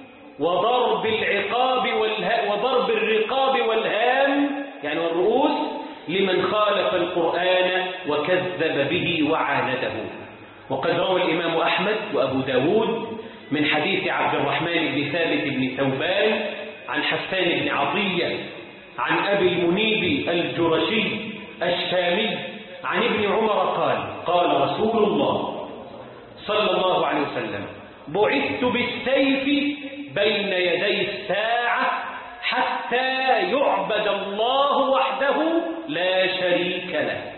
وضرب العقاب والها وضرب الرقاب والهام يعني والرؤوس لمن خالف القرآن وكذب به وعانده. وقد روى الإمام أحمد وأبو داود من حديث عبد الرحمن بن ثابت بن ثوبان عن حسان بن عطية عن أبي المنيب الجرشي الشامي عن ابن عمر قال: قال رسول الله صلى الله عليه وسلم: بعثت بالسيف بين يدي الساعة حتى يعبد الله وحده لا شريك له،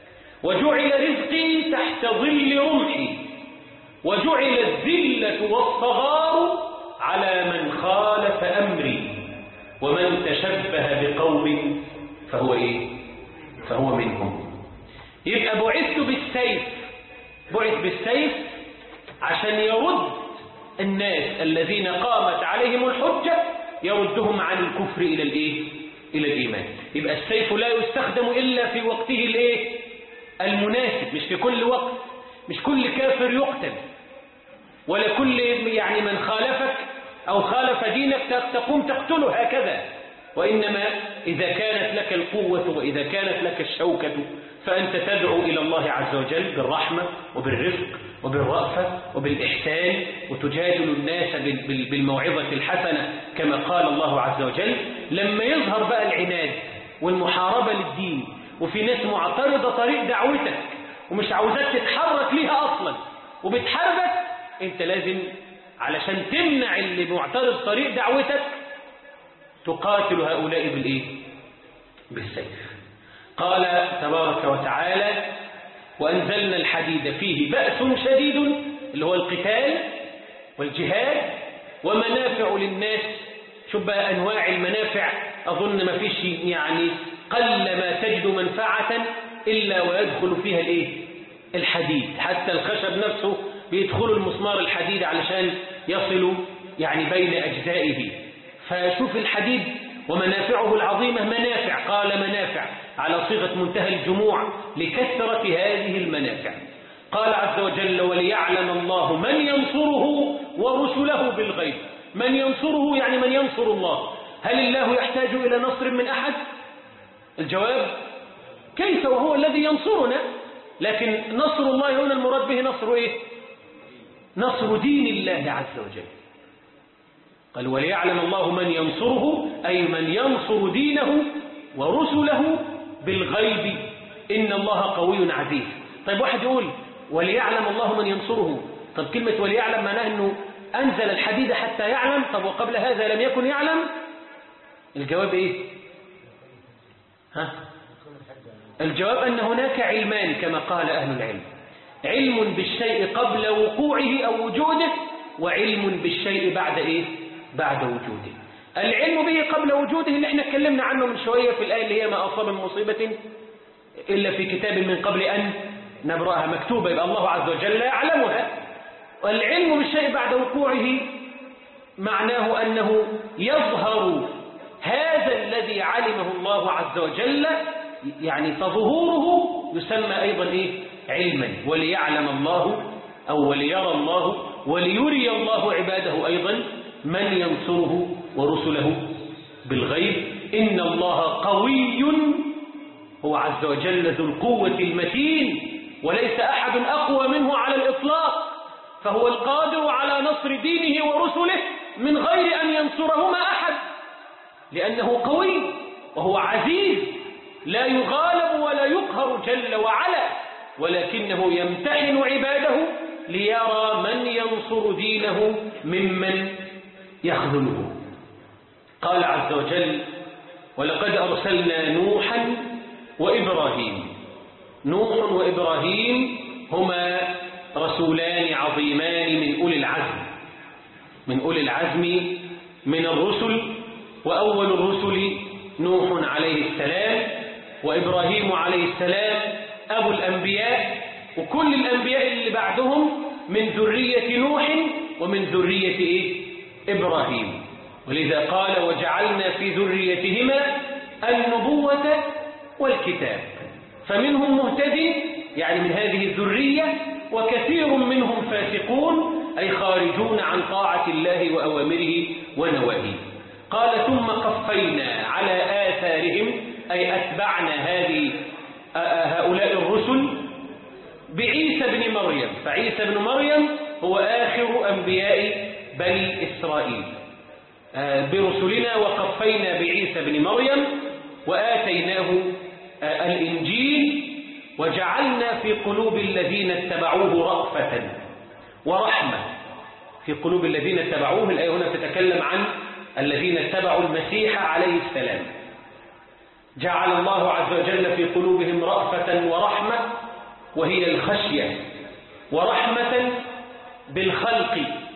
وجعل رزقي تحت ظل رمحي، وجعل الذلة والصغار على من خالف أمري، ومن تشبه بقوم فهو إيه؟ فهو منهم. يبقى بعثت بالسيف، بعث بالسيف عشان يرد الناس الذين قامت عليهم الحجة، يردهم عن الكفر إلى الإيه؟ إلى الإيمان. يبقى السيف لا يستخدم إلا في وقته الإيه؟ المناسب، مش في كل وقت. مش كل كافر يقتل، ولا كل يعني من خالفك أو خالف دينك تقوم تقتله هكذا، وإنما إذا كانت لك القوة وإذا كانت لك الشوكة فأنت تدعو إلى الله عز وجل بالرحمة وبالرفق وبالرأفة وبالإحسان، وتجادل الناس بالموعظة الحسنة كما قال الله عز وجل. لما يظهر بقى العناد والمحاربة للدين، وفي ناس معترضة طريق دعوتك ومش عاوزاك تتحرك ليها أصلا وبتحاربك، انت لازم علشان تمنع اللي معترض طريق دعوتك تقاتل هؤلاء بالإيه؟ بالسيف. قال تبارك وتعالى: وأنزلنا الحديد فيه بأس شديد، اللي هو القتال والجهاد، ومنافع للناس. شوف بقى أنواع المنافع، أظن ما فيش يعني قل ما تجد منفعة إلا ويدخل فيها الإيه؟ الحديد. حتى الخشب نفسه بيدخلوا المسمار الحديد علشان يصلوا يعني بين أجزائه. فشوف الحديد ومنافعه العظيمة. منافع، قال منافع على صيغة منتهى الجموع لكثرة هذه المنافع. قال عز وجل: وليعلم الله من ينصره ورسله بالغيب. من ينصره يعني من ينصر الله. هل الله يحتاج إلى نصر من أحد؟ الجواب: كيف وهو الذي ينصرنا. لكن نصر الله هنا المراد به نصر إيه؟ نصر دين الله عز وجل. قال: وليعلم الله من ينصره، أي من ينصر دينه ورسله بالغيب، إن الله قوي عزيز. طيب واحد يقول وليعلم الله من ينصره، طب كلمة وليعلم معناها أنه أنزل الحديد حتى يعلم. طب وقبل هذا لم يكن يعلم؟ الجواب إيه؟ ها؟ الجواب أن هناك علمان كما قال أهل العلم، علم بالشيء قبل وقوعه أو وجوده، وعلم بالشيء بعد إيه؟ بعد وجوده. العلم به قبل وجوده اللي احنا اتكلمنا عنه من شوية في الآية اللي هي ما أصاب من مصيبة إلا في كتاب من قبل أن نبرأها، مكتوبة، يبقى الله عز وجل يعلمها. والعلم بالشيء بعد وقوعه معناه أنه يظهر هذا الذي علمه الله عز وجل، يعني فظهوره يسمى أيضا إيه؟ علما. وليعلم الله أو وليرى الله وليري الله عباده أيضا من ينصره ورسله بالغيب. إن الله قوي، هو عز وجل ذو القوة المتين، وليس أحد أقوى منه على الإطلاق، فهو القادر على نصر دينه ورسله من غير أن ينصرهما أحد، لأنه قوي وهو عزيز لا يغالب ولا يقهر جل وعلا، ولكنه يمتحن عباده ليرى من ينصر دينه ممن يخذله. قال عز وجل: ولقد أرسلنا نوحا وإبراهيم. نوح وإبراهيم هما رسولان عظيمان من أولي العزم، من أولي العزم من الرسل. وأول الرسل نوح عليه السلام، وإبراهيم عليه السلام أبو الأنبياء، وكل الأنبياء اللي بعدهم من ذرية نوح ومن ذرية إيه؟ إبراهيم. ولذا قال: وجعلنا في ذريتهما النبوة والكتاب، فمنهم مهتد يعني من هذه الذرية، وكثير منهم فاسقون أي خارجون عن طاعة الله وأوامره ونواهيه. قال: ثم قفينا على آثارهم أي أتبعنا هذه هؤلاء الرسل بعيسى بن مريم، فعيسى بن مريم هو آخر أنبياء بني إسرائيل برسلنا. وقفينا بعيسى بن مريم وآتيناه الإنجيل وجعلنا في قلوب الذين اتبعوه رأفة ورحمة. في قلوب الذين اتبعوه، الآية هنا تتكلم عن الذين اتبعوا المسيح عليه السلام. جعل الله عز وجل في قلوبهم رأفة ورحمة، وهي الخشية، ورحمة بالخلق.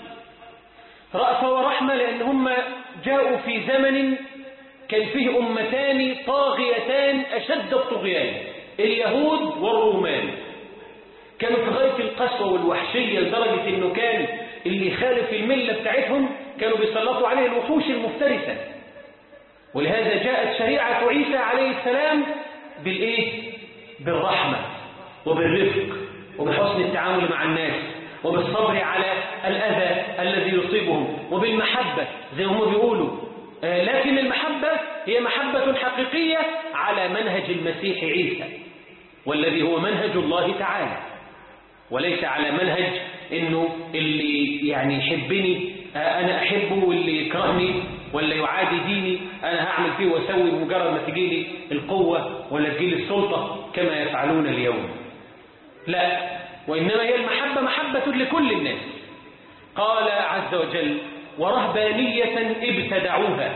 رأفة ورحمة لأن هم جاءوا في زمن كان فيه أمتان طاغيتان أشد الطغيان، اليهود والرومان. كانوا في غاية القسوة والوحشية لدرجة أنه كان اللي يخالف الملة بتاعتهم كانوا بيسلطوا عليه الوحوش المفترسة. ولهذا جاءت شريعة عيسى عليه السلام بالإيه؟ بالرحمة وبالرفق وبحسن التعامل مع الناس وبالصبر على الأذى الذي يصيبهم وبالمحبة زي ما بيقولوا. آه لكن المحبة هي محبة حقيقية على منهج المسيح عيسى، والذي هو منهج الله تعالى، وليس على منهج إنه اللي يعني يحبني آه أنا أحبه، واللي يكرهني ولا يعادي ديني أنا هعمل فيه وأسوي بمجرد ما تجيلي القوة ولا تجيلي السلطة كما يفعلون اليوم. لا، وإنما هي المحبة محبة لكل الناس. قال عز وجل: ورهبانية ابتدعوها.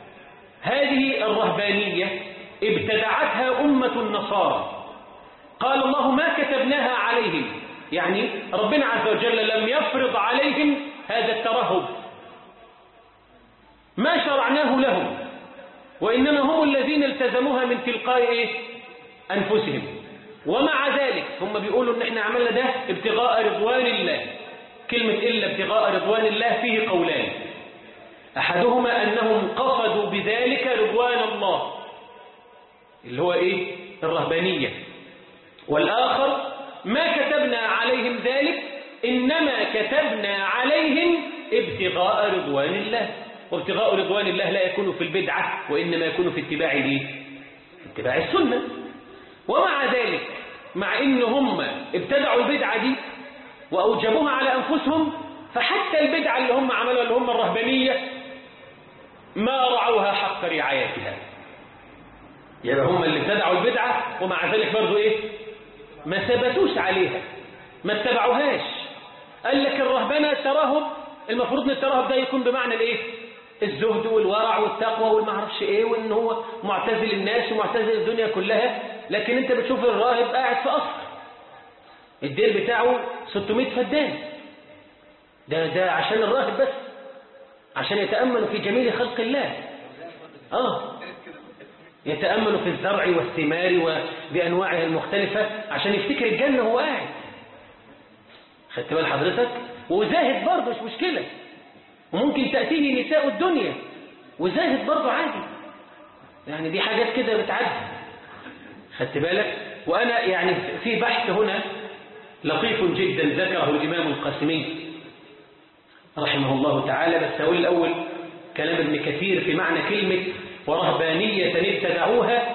هذه الرهبانية ابتدعتها أمة النصارى. قال الله: ما كتبناها عليهم، يعني ربنا عز وجل لم يفرض عليهم هذا الترهب، ما شرعناه لهم، وإنما هم الذين التزموها من تلقاء إيه؟ أنفسهم. ومع ذلك هم بيقولوا إن احنا عملنا ده ابتغاء رضوان الله. كلمة إلا ابتغاء رضوان الله فيه قولان، أحدهما أنهم قصدوا بذلك رضوان الله اللي هو إيه؟ الرهبانية، والآخر ما كتبنا عليهم ذلك، إنما كتبنا عليهم ابتغاء رضوان الله. وابتغاء رضوان الله لا يكون في البدعة، وإنما يكون في اتباع الايه؟ في اتباع السنة. ومع ذلك مع إن هم ابتدعوا البدعة دي وأوجبوها على أنفسهم، فحتى البدعة اللي هم عملوا اللي هم الرهبانية ما رعوها حق رعايتها. يعني هم اللي ابتدعوا البدعة ومع ذلك برضو إيه؟ ما ثبتوش عليها، ما اتبعوهاش. قال لك الرهبنة ترهب المفروض ان الترهب ده يكون بمعنى الايه؟ الزهد والورع والتقوى والمعرفش ايه، وان هو معتزل الناس ومعتزل الدنيا كلها. لكن انت بتشوف الراهب قاعد في قصر الدير بتاعه ستمائة فدان، ده ده عشان الراهب بس، عشان يتأملوا في جميل خلق الله. اه يتأملوا في الزرع والثمار وبأنواعها المختلفة عشان يفتكر الجنة وهو قاعد. خدت بال حضرتك؟ وزاهد برضه مش مشكلة، وممكن تأتيه نساء الدنيا وزاهد برضه عادي، يعني دي حاجات كده بتعدي. خدت بالك؟ وأنا يعني في بحث هنا لطيف جدا ذكره الإمام القاسمي رحمه الله تعالى، بس أقول الأول كلام ابن كثير في معنى كلمة ورهبانية ابتدعوها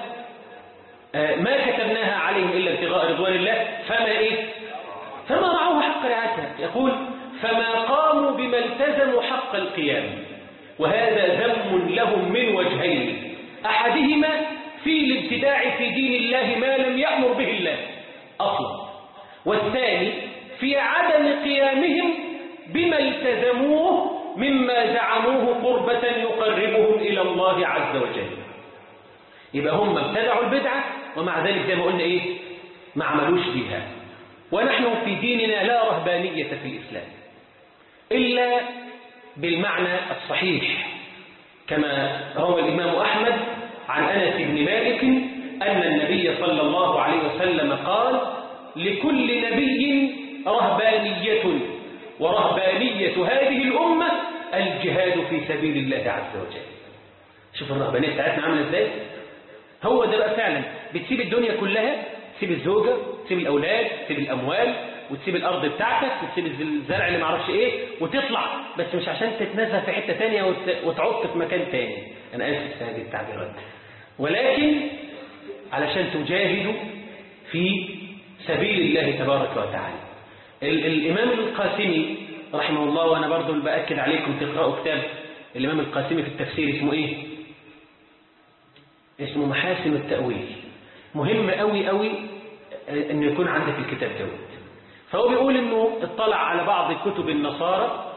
ما كتبناها عليهم إلا ابتغاء رضوان الله فما إيه؟ فما رعوها حق رعايتها. يقول فما قاموا بما التزموا حق القيام، وهذا ذم لهم من وجهين: أحدهما في الابتداع في دين الله ما لم يأمر به الله أصلا، والثاني في عدم قيامهم بما التزموه مما زعموه قربة يقربهم إلى الله عز وجل. يبقى هم ابتدعوا البدعة ومع ذلك زي ما قلنا إيه؟ ما عملوش بها. ونحن في ديننا لا رهبانية في الإسلام إلا بالمعنى الصحيح، كما روى الإمام أحمد عن أنس بن مالك أن النبي صلى الله عليه وسلم قال: لكل نبي رهبانية، ورهبانية هذه الأمة الجهاد في سبيل الله عز وجل. شوف الرهبانية بتاعتنا عاملة ازاي؟ هو ده بقى فعلا، بتسيب الدنيا كلها، تسيب الزوجة، تسيب الأولاد، تسيب الأموال، وتسيب الأرض بتاعتك، وتسيب الزرع اللي معرفش إيه، وتطلع، بس مش عشان تتنزه في حتة تانية وتعط في مكان تاني. أنا آسف في هذه التعبيرات، ولكن علشان تجاهدوا في سبيل الله تبارك وتعالى. الإمام القاسمي رحمه الله، وأنا برضو بأكد عليكم تقرأوا كتاب الإمام القاسمي في التفسير، اسمه إيه؟ اسمه محاسن التأويل. مهم قوي قوي أن يكون عندك الكتاب دوت. فهو بيقول أنه اطلع على بعض كتب النصارى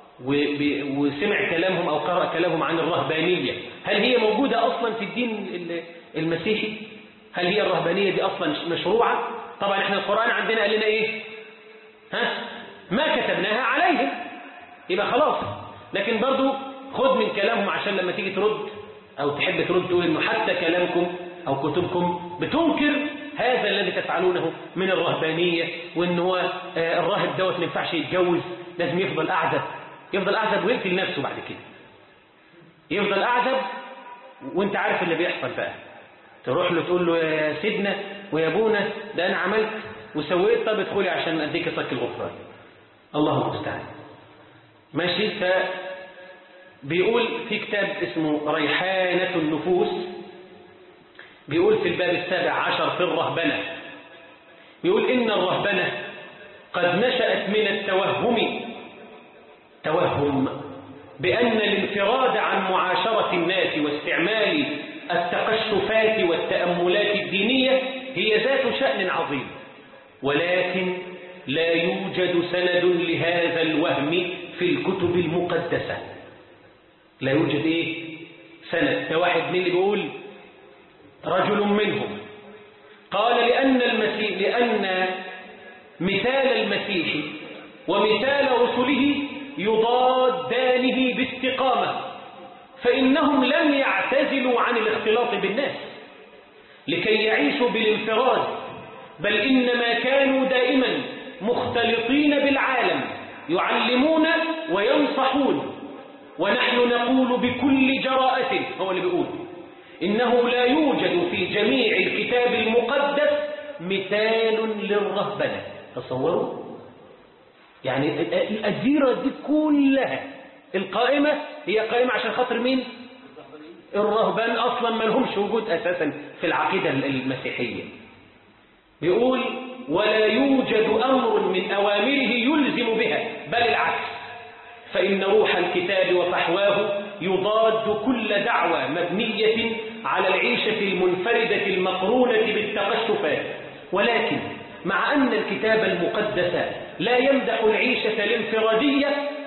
وسمع كلامهم أو قرأ كلامهم عن الرهبانية. هل هي موجودة أصلا في الدين المسيحي؟ هل هي الرهبانية دي أصلا مشروعة؟ طبعا احنا القرآن عندنا قال لنا إيه؟ ها؟ ما كتبناها عليهم، يبقى خلاص. لكن برضو خد من كلامهم عشان لما تيجي ترد أو تحب ترد تقول إنه حتى كلامكم أو كتبكم بتنكر هذا الذي تفعلونه من الرهبانية، وإن هو الراهب دوت ما ينفعش يتجوز، لازم يفضل أعزب، يفضل أعزب ويقتل نفسه بعد كده، يفضل أعزب. وإنت عارف اللي بيحصل بقى، تروح له تقول له يا سيدنا ويا ابونا ده أنا عملت وسويت، طب ادخلي عشان أديك صك الغفران. الله المستعان. ماشي. فبيقول في كتاب اسمه ريحانة النفوس، بيقول في الباب السابع عشر في الرهبنة، بيقول إن الرهبنة قد نشأت من التوهم توهم بأن الانفراد عن معاشرة الناس واستعمال التقشفات والتأملات الدينية هي ذات شأن عظيم، ولكن لا يوجد سند لهذا الوهم في الكتب المقدسة. لا يوجد ايه؟ سند. ده واحد من اللي بيقول رجل منهم قال لأن المسيح لأن مثال المسيح ومثال رسله يضادانه باستقامة، فإنهم لم يعتزلوا عن الاختلاط بالناس لكي يعيشوا بالانفراد، بل إنما كانوا دائما مختلطين بالعالم يعلمون وينصحون. ونحن نقول بكل جراءة، هو اللي بيقول، إنه لا يوجد في جميع الكتاب المقدس مثال للرهبنة. تصوروا يعني الأزيرة دي كلها القائمة هي قائمة عشان خاطر مين؟ الرهبان أصلا ما لهمش وجود أساسا في العقيدة المسيحية. بيقول ولا يوجد أمر من أوامره يلزم بها، بل العكس، فإن روح الكتاب وفحواه يضاد كل دعوة مبنية على العيشة المنفردة المقرونة بالتقشفات. ولكن مع أن الكتاب المقدس لا يمدح العيشة الانفرادية،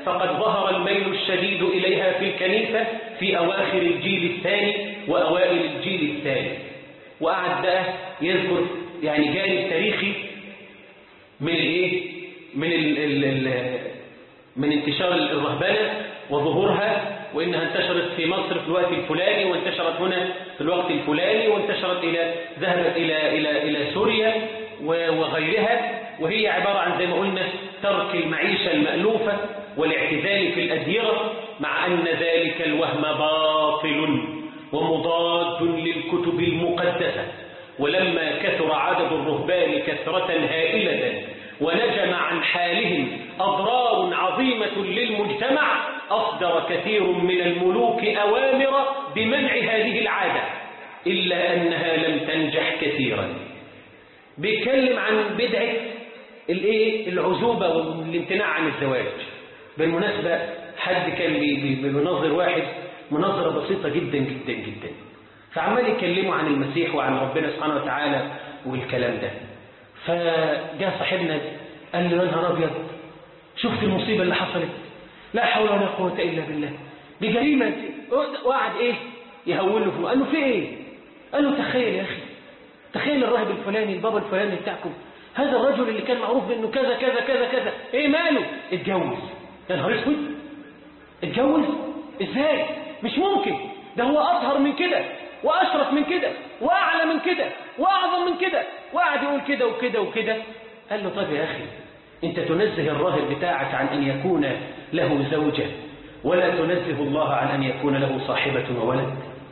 فقد ظهر الميل الشديد إليها في الكنيسة في أواخر الجيل الثاني وأوائل الجيل الثالث. وقعد بقى يذكر يعني جانب تاريخي من الايه من ال ال ال من انتشار الرهبنة وظهورها، وإنها انتشرت في مصر في الوقت الفلاني، وانتشرت هنا في الوقت الفلاني، وانتشرت إلى ذهبت إلى إلى إلى سوريا وغيرها. وهي عبارة عن زي ما قلنا ترك المعيشة المألوفة والاعتزال في الأديرة، مع أن ذلك الوهم باطل ومضاد للكتب المقدسة. ولما كثر عدد الرهبان كثرة هائلة ونجم عن حالهم أضرار عظيمة للمجتمع، أصدر كثير من الملوك أوامر بمنع هذه العادة، إلا أنها لم تنجح كثيرا. بيتكلم عن بدعة الايه العزوبة والامتناع عن الزواج. بالمناسبة حد كان بينظر واحد منظرة بسيطة جدا جدا جدا، فعمال يكلموا عن المسيح وعن ربنا سبحانه وتعالى والكلام ده. فجاء صاحبنا قال له يا نهار ابيض، شفت المصيبة اللي حصلت؟ لا حول ولا قوة إلا بالله، دي جريمة. وقعد ايه يهول له، قال له في ايه؟ قال له تخيل يا اخي، تخيل الراهب الفلاني البابا الفلاني بتاعكم، هذا الرجل اللي كان معروف بانه كذا كذا كذا كذا، ايه ماله؟ اتجوز. يا نهار اسود، اتجوز ازاي؟ مش ممكن، ده هو اطهر من كده واشرف من كده واعلى من كده واعظم من كده. وقعد يقول كده وكده وكده. قال له طيب يا اخي، انت تنزه الراهب بتاعك عن ان يكون له زوجة، ولا تنزه الله عن ان يكون له صاحبة وولد؟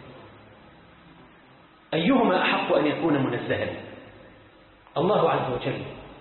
ايهما احق ان يكون منزها؟ الله عز وجل.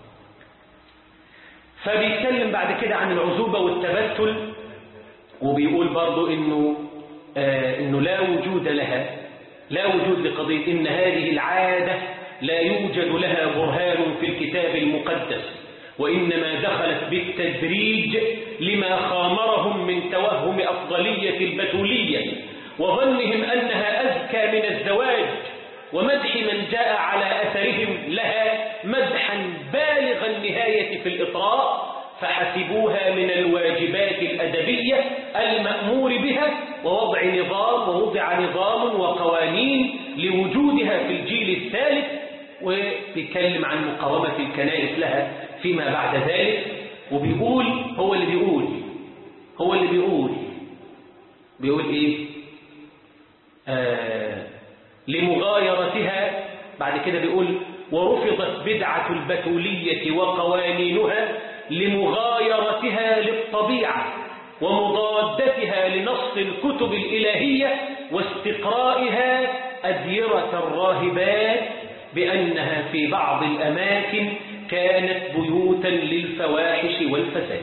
فبيتكلم بعد كده عن العزوبة والتبتل، وبيقول برضو إنه, آه إنه لا وجود لها، لا وجود لقضية إن هذه العادة لا يوجد لها برهان في الكتاب المقدس، وإنما دخلت بالتدريج لما خامرهم من توهم أفضلية البتولية وظنهم أنها أزكى من الزواج، ومدح من جاء على أثرهم لها مدحا بالغ النهاية في الإطراء، فحسبوها من الواجبات الأدبية المأمور بها، ووضع نظام ووضع نظام وقوانين لوجودها في الجيل الثالث. وبيتكلم عن مقاومة الكنائس لها فيما بعد ذلك. وبيقول هو اللي بيقول هو اللي بيقول بيقول إيه آه لمغايرتها. بعد كده بيقول ورفضت بدعة البتولية وقوانينها لمغايرتها للطبيعة ومضادتها لنص الكتب الإلهية واستقرائها أديرة الراهبات بأنها في بعض الأماكن كانت بيوتا للفواحش والفساد.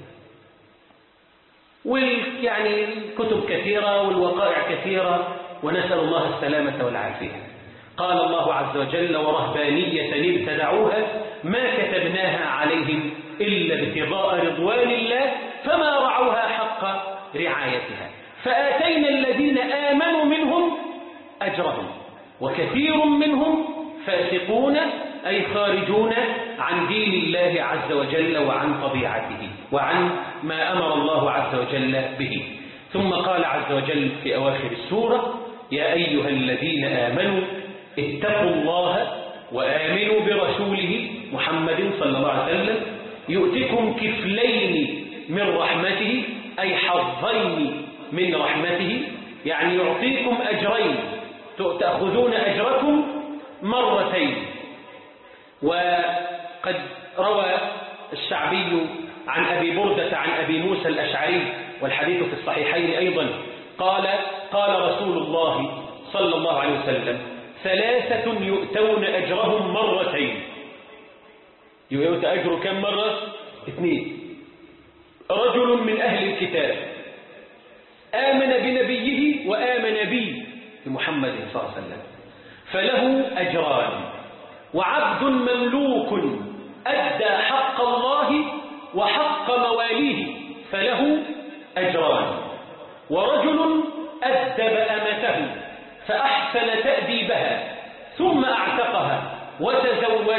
ويعني الكتب كثيرة والوقائع كثيرة، ونسأل الله السلامة والعافية. قال الله عز وجل ورهبانية ابتدعوها ما كتبناها عليهم إلا ابتغاء رضوان الله فما رعوها حق رعايتها فآتينا الذين آمنوا منهم أجرهم وكثير منهم فاسقون أي خارجون عن دين الله عز وجل وعن طبيعته وعن ما أمر الله عز وجل به. ثم قال عز وجل في أواخر السورة يا أيها الذين آمنوا اتقوا الله وآمنوا برسوله محمد صلى الله عليه وسلم يؤتكم كفلين من رحمته أي حظين من رحمته، يعني يعطيكم أجرين، تأخذون أجركم مرتين. وقد روى الشعبي عن أبي بردة عن أبي موسى الأشعري والحديث في الصحيحين أيضا قال قال رسول الله صلى الله عليه وسلم ثلاثة يؤتون أجرهم مرتين. يؤتى أجر كم مرة؟ اثنين. رجل من أهل الكتاب آمن بنبيه وآمن بي بمحمد صلى الله عليه وسلم فله أجران، وعبد مملوك أدى حق الله وحق مواليه فله أجران، ورجل أدب أمته فأحسن تأديبها ثم أعتقها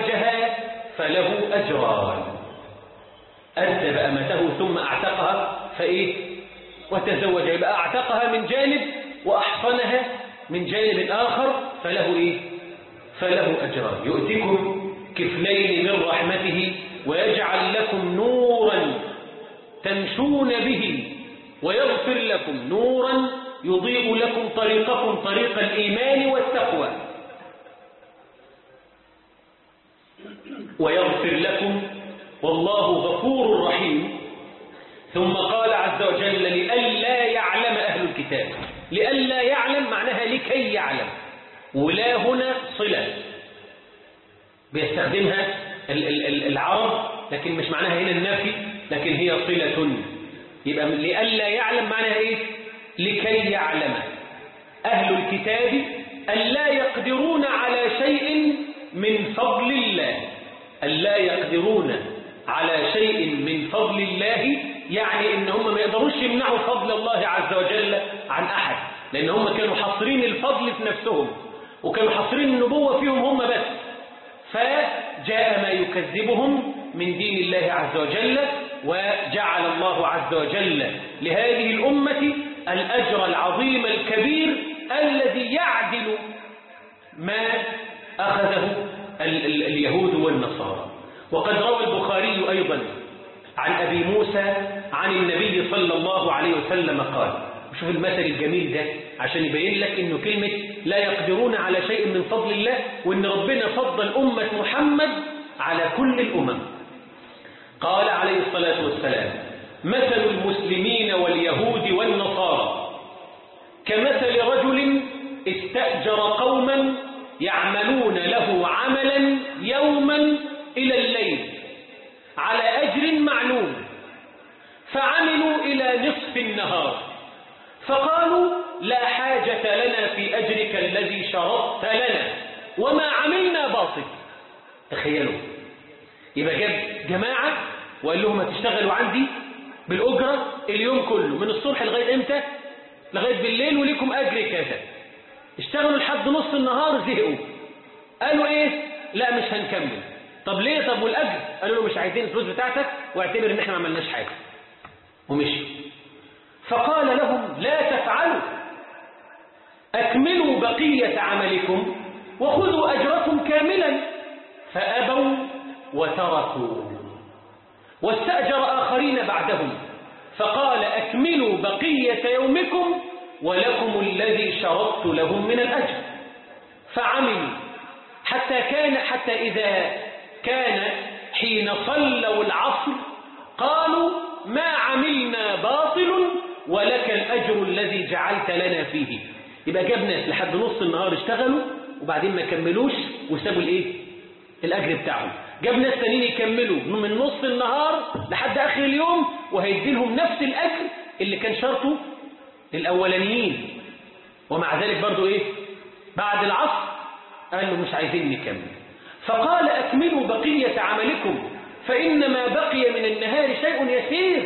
وتزوجها فله أجران. أدب أمته ثم أعتقها فإيه وتزوج، يبقى أعتقها من جانب وأحصنها من جانب آخر، فله إيه فله أجران، يؤتكم كفلين من رحمته ويجعل لكم نورا تمشون به ويغفر لكم نورا يضيء لكم طريقكم طريق الإيمان والتقوى ويغفر لكم والله غفور رحيم. ثم قال عز وجل لئلا يعلم أهل الكتاب، لئلا يعلم معناها لكي يعلم، ولا هنا صلة بيستخدمها العرب، لكن مش معناها هنا النفي، لكن هي صلة. يبقى لئلا يعلم معناها ايه لكي يعلم أهل الكتاب ألا يقدرون على شيء من فضل الله، ألا يقدرون على شيء من فضل الله، يعني إن هم ما يقدروش يمنعوا فضل الله عز وجل عن أحد، لأن هم كانوا حاصرين الفضل في نفسهم وكانوا حاصرين النبوة فيهم هم بس، فجاء ما يكذبهم من دين الله عز وجل، وجعل الله عز وجل لهذه الأمة الأجر العظيم الكبير الذي يعدل ما أخذه اليهود والنصارى. وقد روى البخاري أيضا عن أبي موسى عن النبي صلى الله عليه وسلم قال، وشوف المثل الجميل ده عشان يبين لك إنه كلمة لا يقدرون على شيء من فضل الله، وإن ربنا فضل أمة محمد على كل الأمم. قال عليه الصلاة والسلام مثل المسلمين واليهود والنصارى كمثل رجل استأجر قوما يعملون له عملا يوما إلى الليل على أجر معلوم، فعملوا إلى نصف النهار فقالوا لا حاجة لنا في أجرك الذي شرطت لنا وما عملنا باطل. تخيلوا، يبقى جاب جماعة وقال لهم هتشتغلوا عندي بالأجرة اليوم كله من الصبح لغاية إمتى؟ لغاية بالليل، وليكم أجر كذا. اشتغلوا لحد نص النهار زهقوا، قالوا إيه؟ لا مش هنكمل. طب ليه؟ طب والأجر؟ قالوا له مش عايزين الفلوس بتاعتك واعتبر إن احنا ما عملناش حاجة، ومشوا. فقال لهم لا تفعلوا، أكملوا بقية عملكم وخذوا أجركم كاملا. فأبوا وتركوا، واستأجر آخرين بعدهم فقال أكملوا بقية يومكم ولكم الذي شرطت لهم من الأجر. فعملوا حتى كان حتى إذا كان حين صلوا العصر قالوا ما عملنا باطل ولك الأجر الذي جعلت لنا فيه. يبقى جاب ناس لحد نص النهار اشتغلوا وبعدين ما كملوش وسابوا الايه الأجر بتاعهم. جاب ناس تانيين يكملوا من نص النهار لحد آخر اليوم وهيدي لهم نفس الأجر اللي كان شرطه الأولانيين، ومع ذلك برضو ايه بعد العصر قالوا مش عايزين نكمل. فقال أكملوا بقية عملكم فإنما بقي من النهار شيء يسير.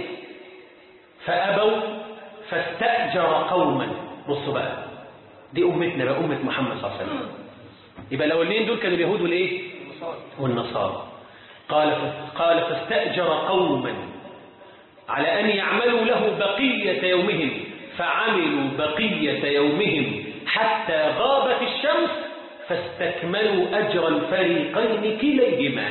فأبوا فاستأجر قوما. بصوا بقى، دي أمتنا بقى، أمة محمد صلى الله عليه وسلم. يبقى الأولين دول كانوا اليهود والإيه والنصارى. قال قال فاستأجر قوما على أن يعملوا له بقية يومهم، فعملوا بقية يومهم حتى غابت الشمس فاستكملوا أجر الفريقين كليهما.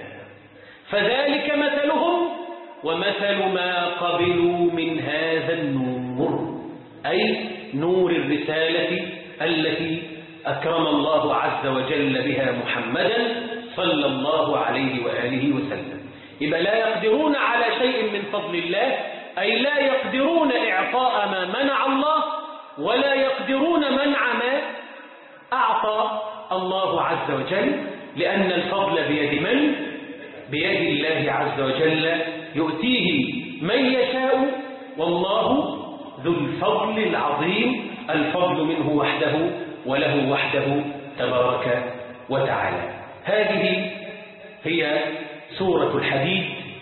فذلك مثلهم ومثل ما قبلوا من هذا النور، أي نور الرسالة التي أكرم الله عز وجل بها محمدا صلى الله عليه وآله وسلم. يبقى لا يقدرون على شيء من فضل الله، أي لا يقدرون إعطاء ما منع الله ولا يقدرون منع ما أعطى الله عز وجل، لأن الفضل بيد من؟ بيد الله عز وجل يؤتيه من يشاء والله ذو الفضل العظيم. الفضل منه وحده وله وحده تبارك وتعالى. هذه هي سورة الحديد،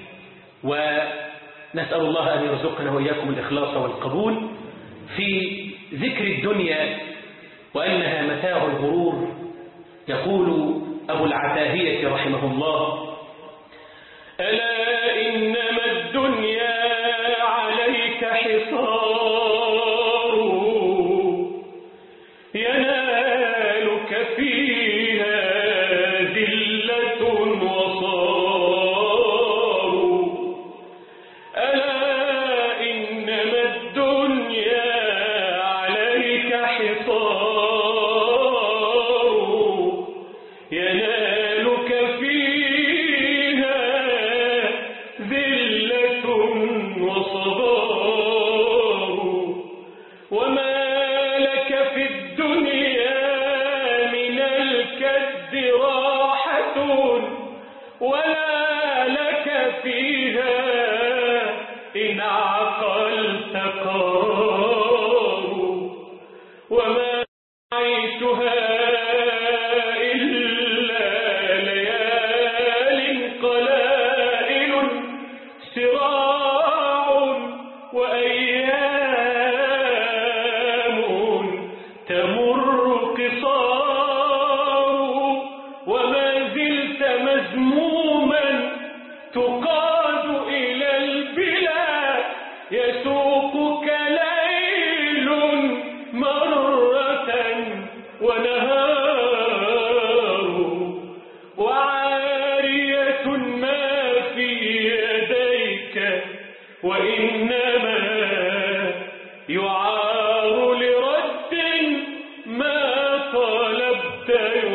ونسأل الله أن يرزقنا وإياكم الإخلاص والقبول في ذكر الدنيا وأنها متاع الغرور. يقول أبو العتاهية رحمه الله: ألا إنما الدنيا عليك فيها إن عقلت قار وما عيشها إلا ليال قلائل سراع وأيام تمر قصار وما زلت مذموما تقاد إلى البلا يسوقك ليل مرة ونهار وعارية ما في يديك وإنما يعار لرد ما طلبت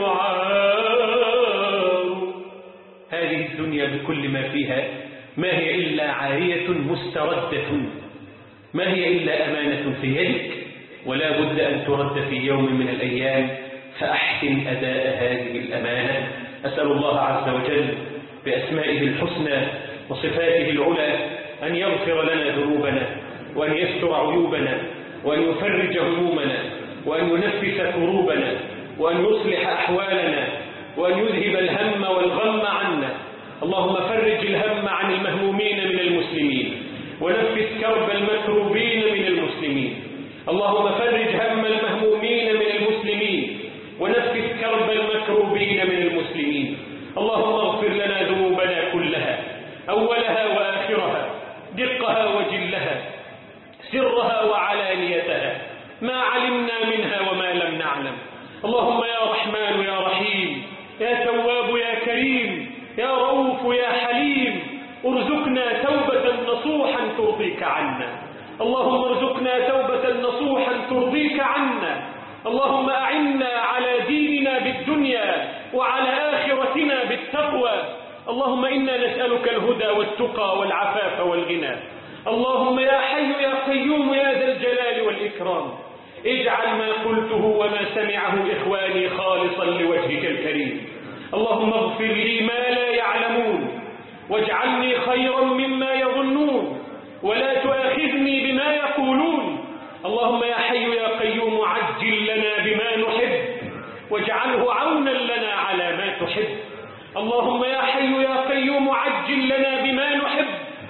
يعار. هذه الدنيا بكل ما فيها ما هي إلا عارية مستردة، ما هي إلا أمانة في يدك ولا بد أن ترد في يوم من الأيام، فأحسن أداء هذه الأمانة. أسأل الله عز وجل بأسمائه الحسنى وصفاته العلى أن يغفر لنا ذنوبنا وأن يستر عيوبنا وأن يفرج همومنا وأن ينفس كروبنا وأن يصلح أحوالنا وأن يذهب الهم والغم عنا. اللهم فرج الهم عن المهمومين من المسلمين ونفس كرب المكروبين من المسلمين. اللهم فرج هم المهمومين من المسلمين ونفس كرب المكروبين من المسلمين. اللهم اغفر لنا ذنوبنا كلها، أولها وآخرها، دقها وجلها، سرها وعلانيتها، ما علمنا منها وما لم نعلم. اللهم يا رحمن يا رحيم، يا تواب يا كريم، يا رؤوف يا حليم، ارزقنا توبة نصوحا ترضيك عنا. اللهم ارزقنا توبة نصوحا ترضيك عنا. اللهم أعنا على ديننا بالدنيا وعلى آخرتنا بالتقوى. اللهم إنا نسألك الهدى والتقى والعفاف والغنى. اللهم يا حي يا قيوم يا ذا الجلال والإكرام، اجعل ما قلته وما سمعه إخواني خالصا لوجهك الكريم. اللهم اغفر لي ما لا يعلمون واجعلني خيرا مما يظنون ولا تؤاخذني بما يقولون. اللهم يا حي يا قيوم عجل لنا بما نحب واجعله عونا لنا على ما تحب. اللهم يا حي يا قيوم عجل لنا بما نحب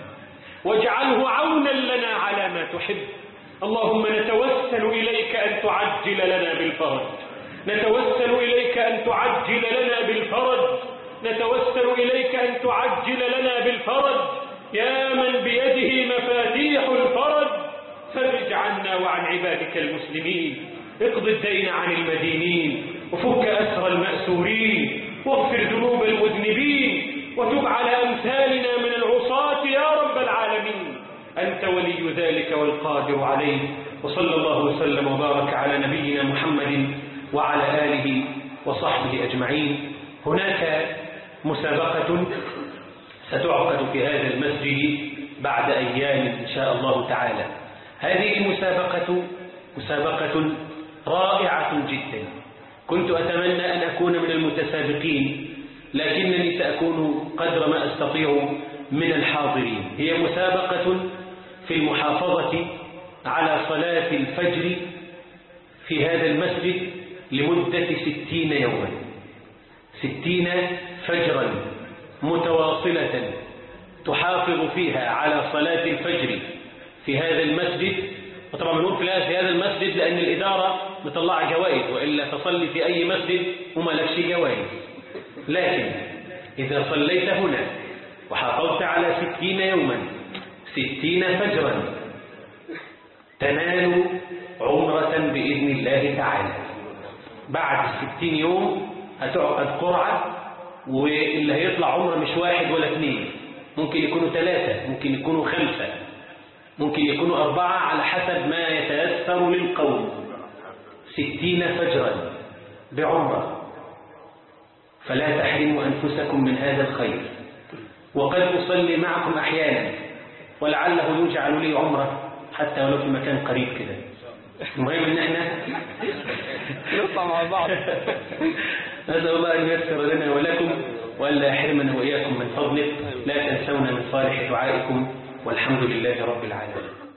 واجعله عونا لنا على ما تحب. اللهم نتوسل إليك أن تعجل لنا بالفرج، نتوسل إليك أن تعجل لنا بالفرج، نتوسل إليك أن تعجل لنا بالفرج يا من بيده مفاتيح الفرج. فرج عنا وعن عبادك المسلمين، اقض الدين عن المدينين وفك أسر المأسورين واغفر ذنوب المذنبين وتب على أمثالنا من العصاة يا رب العالمين. أنت ولي ذلك والقادر عليه. وصلى الله وسلم وبارك على نبينا محمد وعلى آله وصحبه أجمعين. هناك مسابقة ستعقد في هذا المسجد بعد أيام إن شاء الله تعالى. هذه المسابقة مسابقة رائعة جدا. كنت أتمنى أن أكون من المتسابقين لكنني سأكون قدر ما أستطيع من الحاضرين. هي مسابقة في المحافظة على صلاة الفجر في هذا المسجد لمدة ستين يوما، ستين فجرا متواصلة تحافظ فيها على صلاة الفجر في هذا المسجد. وطبعا بنقول في هذا المسجد لأن الإدارة مطلعة جوائز، وإلا تصلي في أي مسجد وما لكش جوائز. لكن إذا صليت هنا وحافظت على ستين يوما ستين فجرا تنال عمرة بإذن الله تعالى. بعد ستين يوم هتعقد قرعة، واللي هيطلع عمره مش واحد ولا اثنين، ممكن يكونوا ثلاثة، ممكن يكونوا خمسة، ممكن يكونوا أربعة على حسب ما يتيسر للقوم. ستين فجرا بعمرة، فلا تحرموا أنفسكم من هذا الخير. وقد أصلي معكم أحيانا ولعله يجعل لي عمرة حتى ولو في مكان قريب كده. المهم ان احنا نطلع مع بعض. نسأل الله أن ييسر لنا ولكم وأن وألا يحرمنا وإياكم من فضله. لا تنسونا من صالح دعائكم، والحمد لله رب العالمين.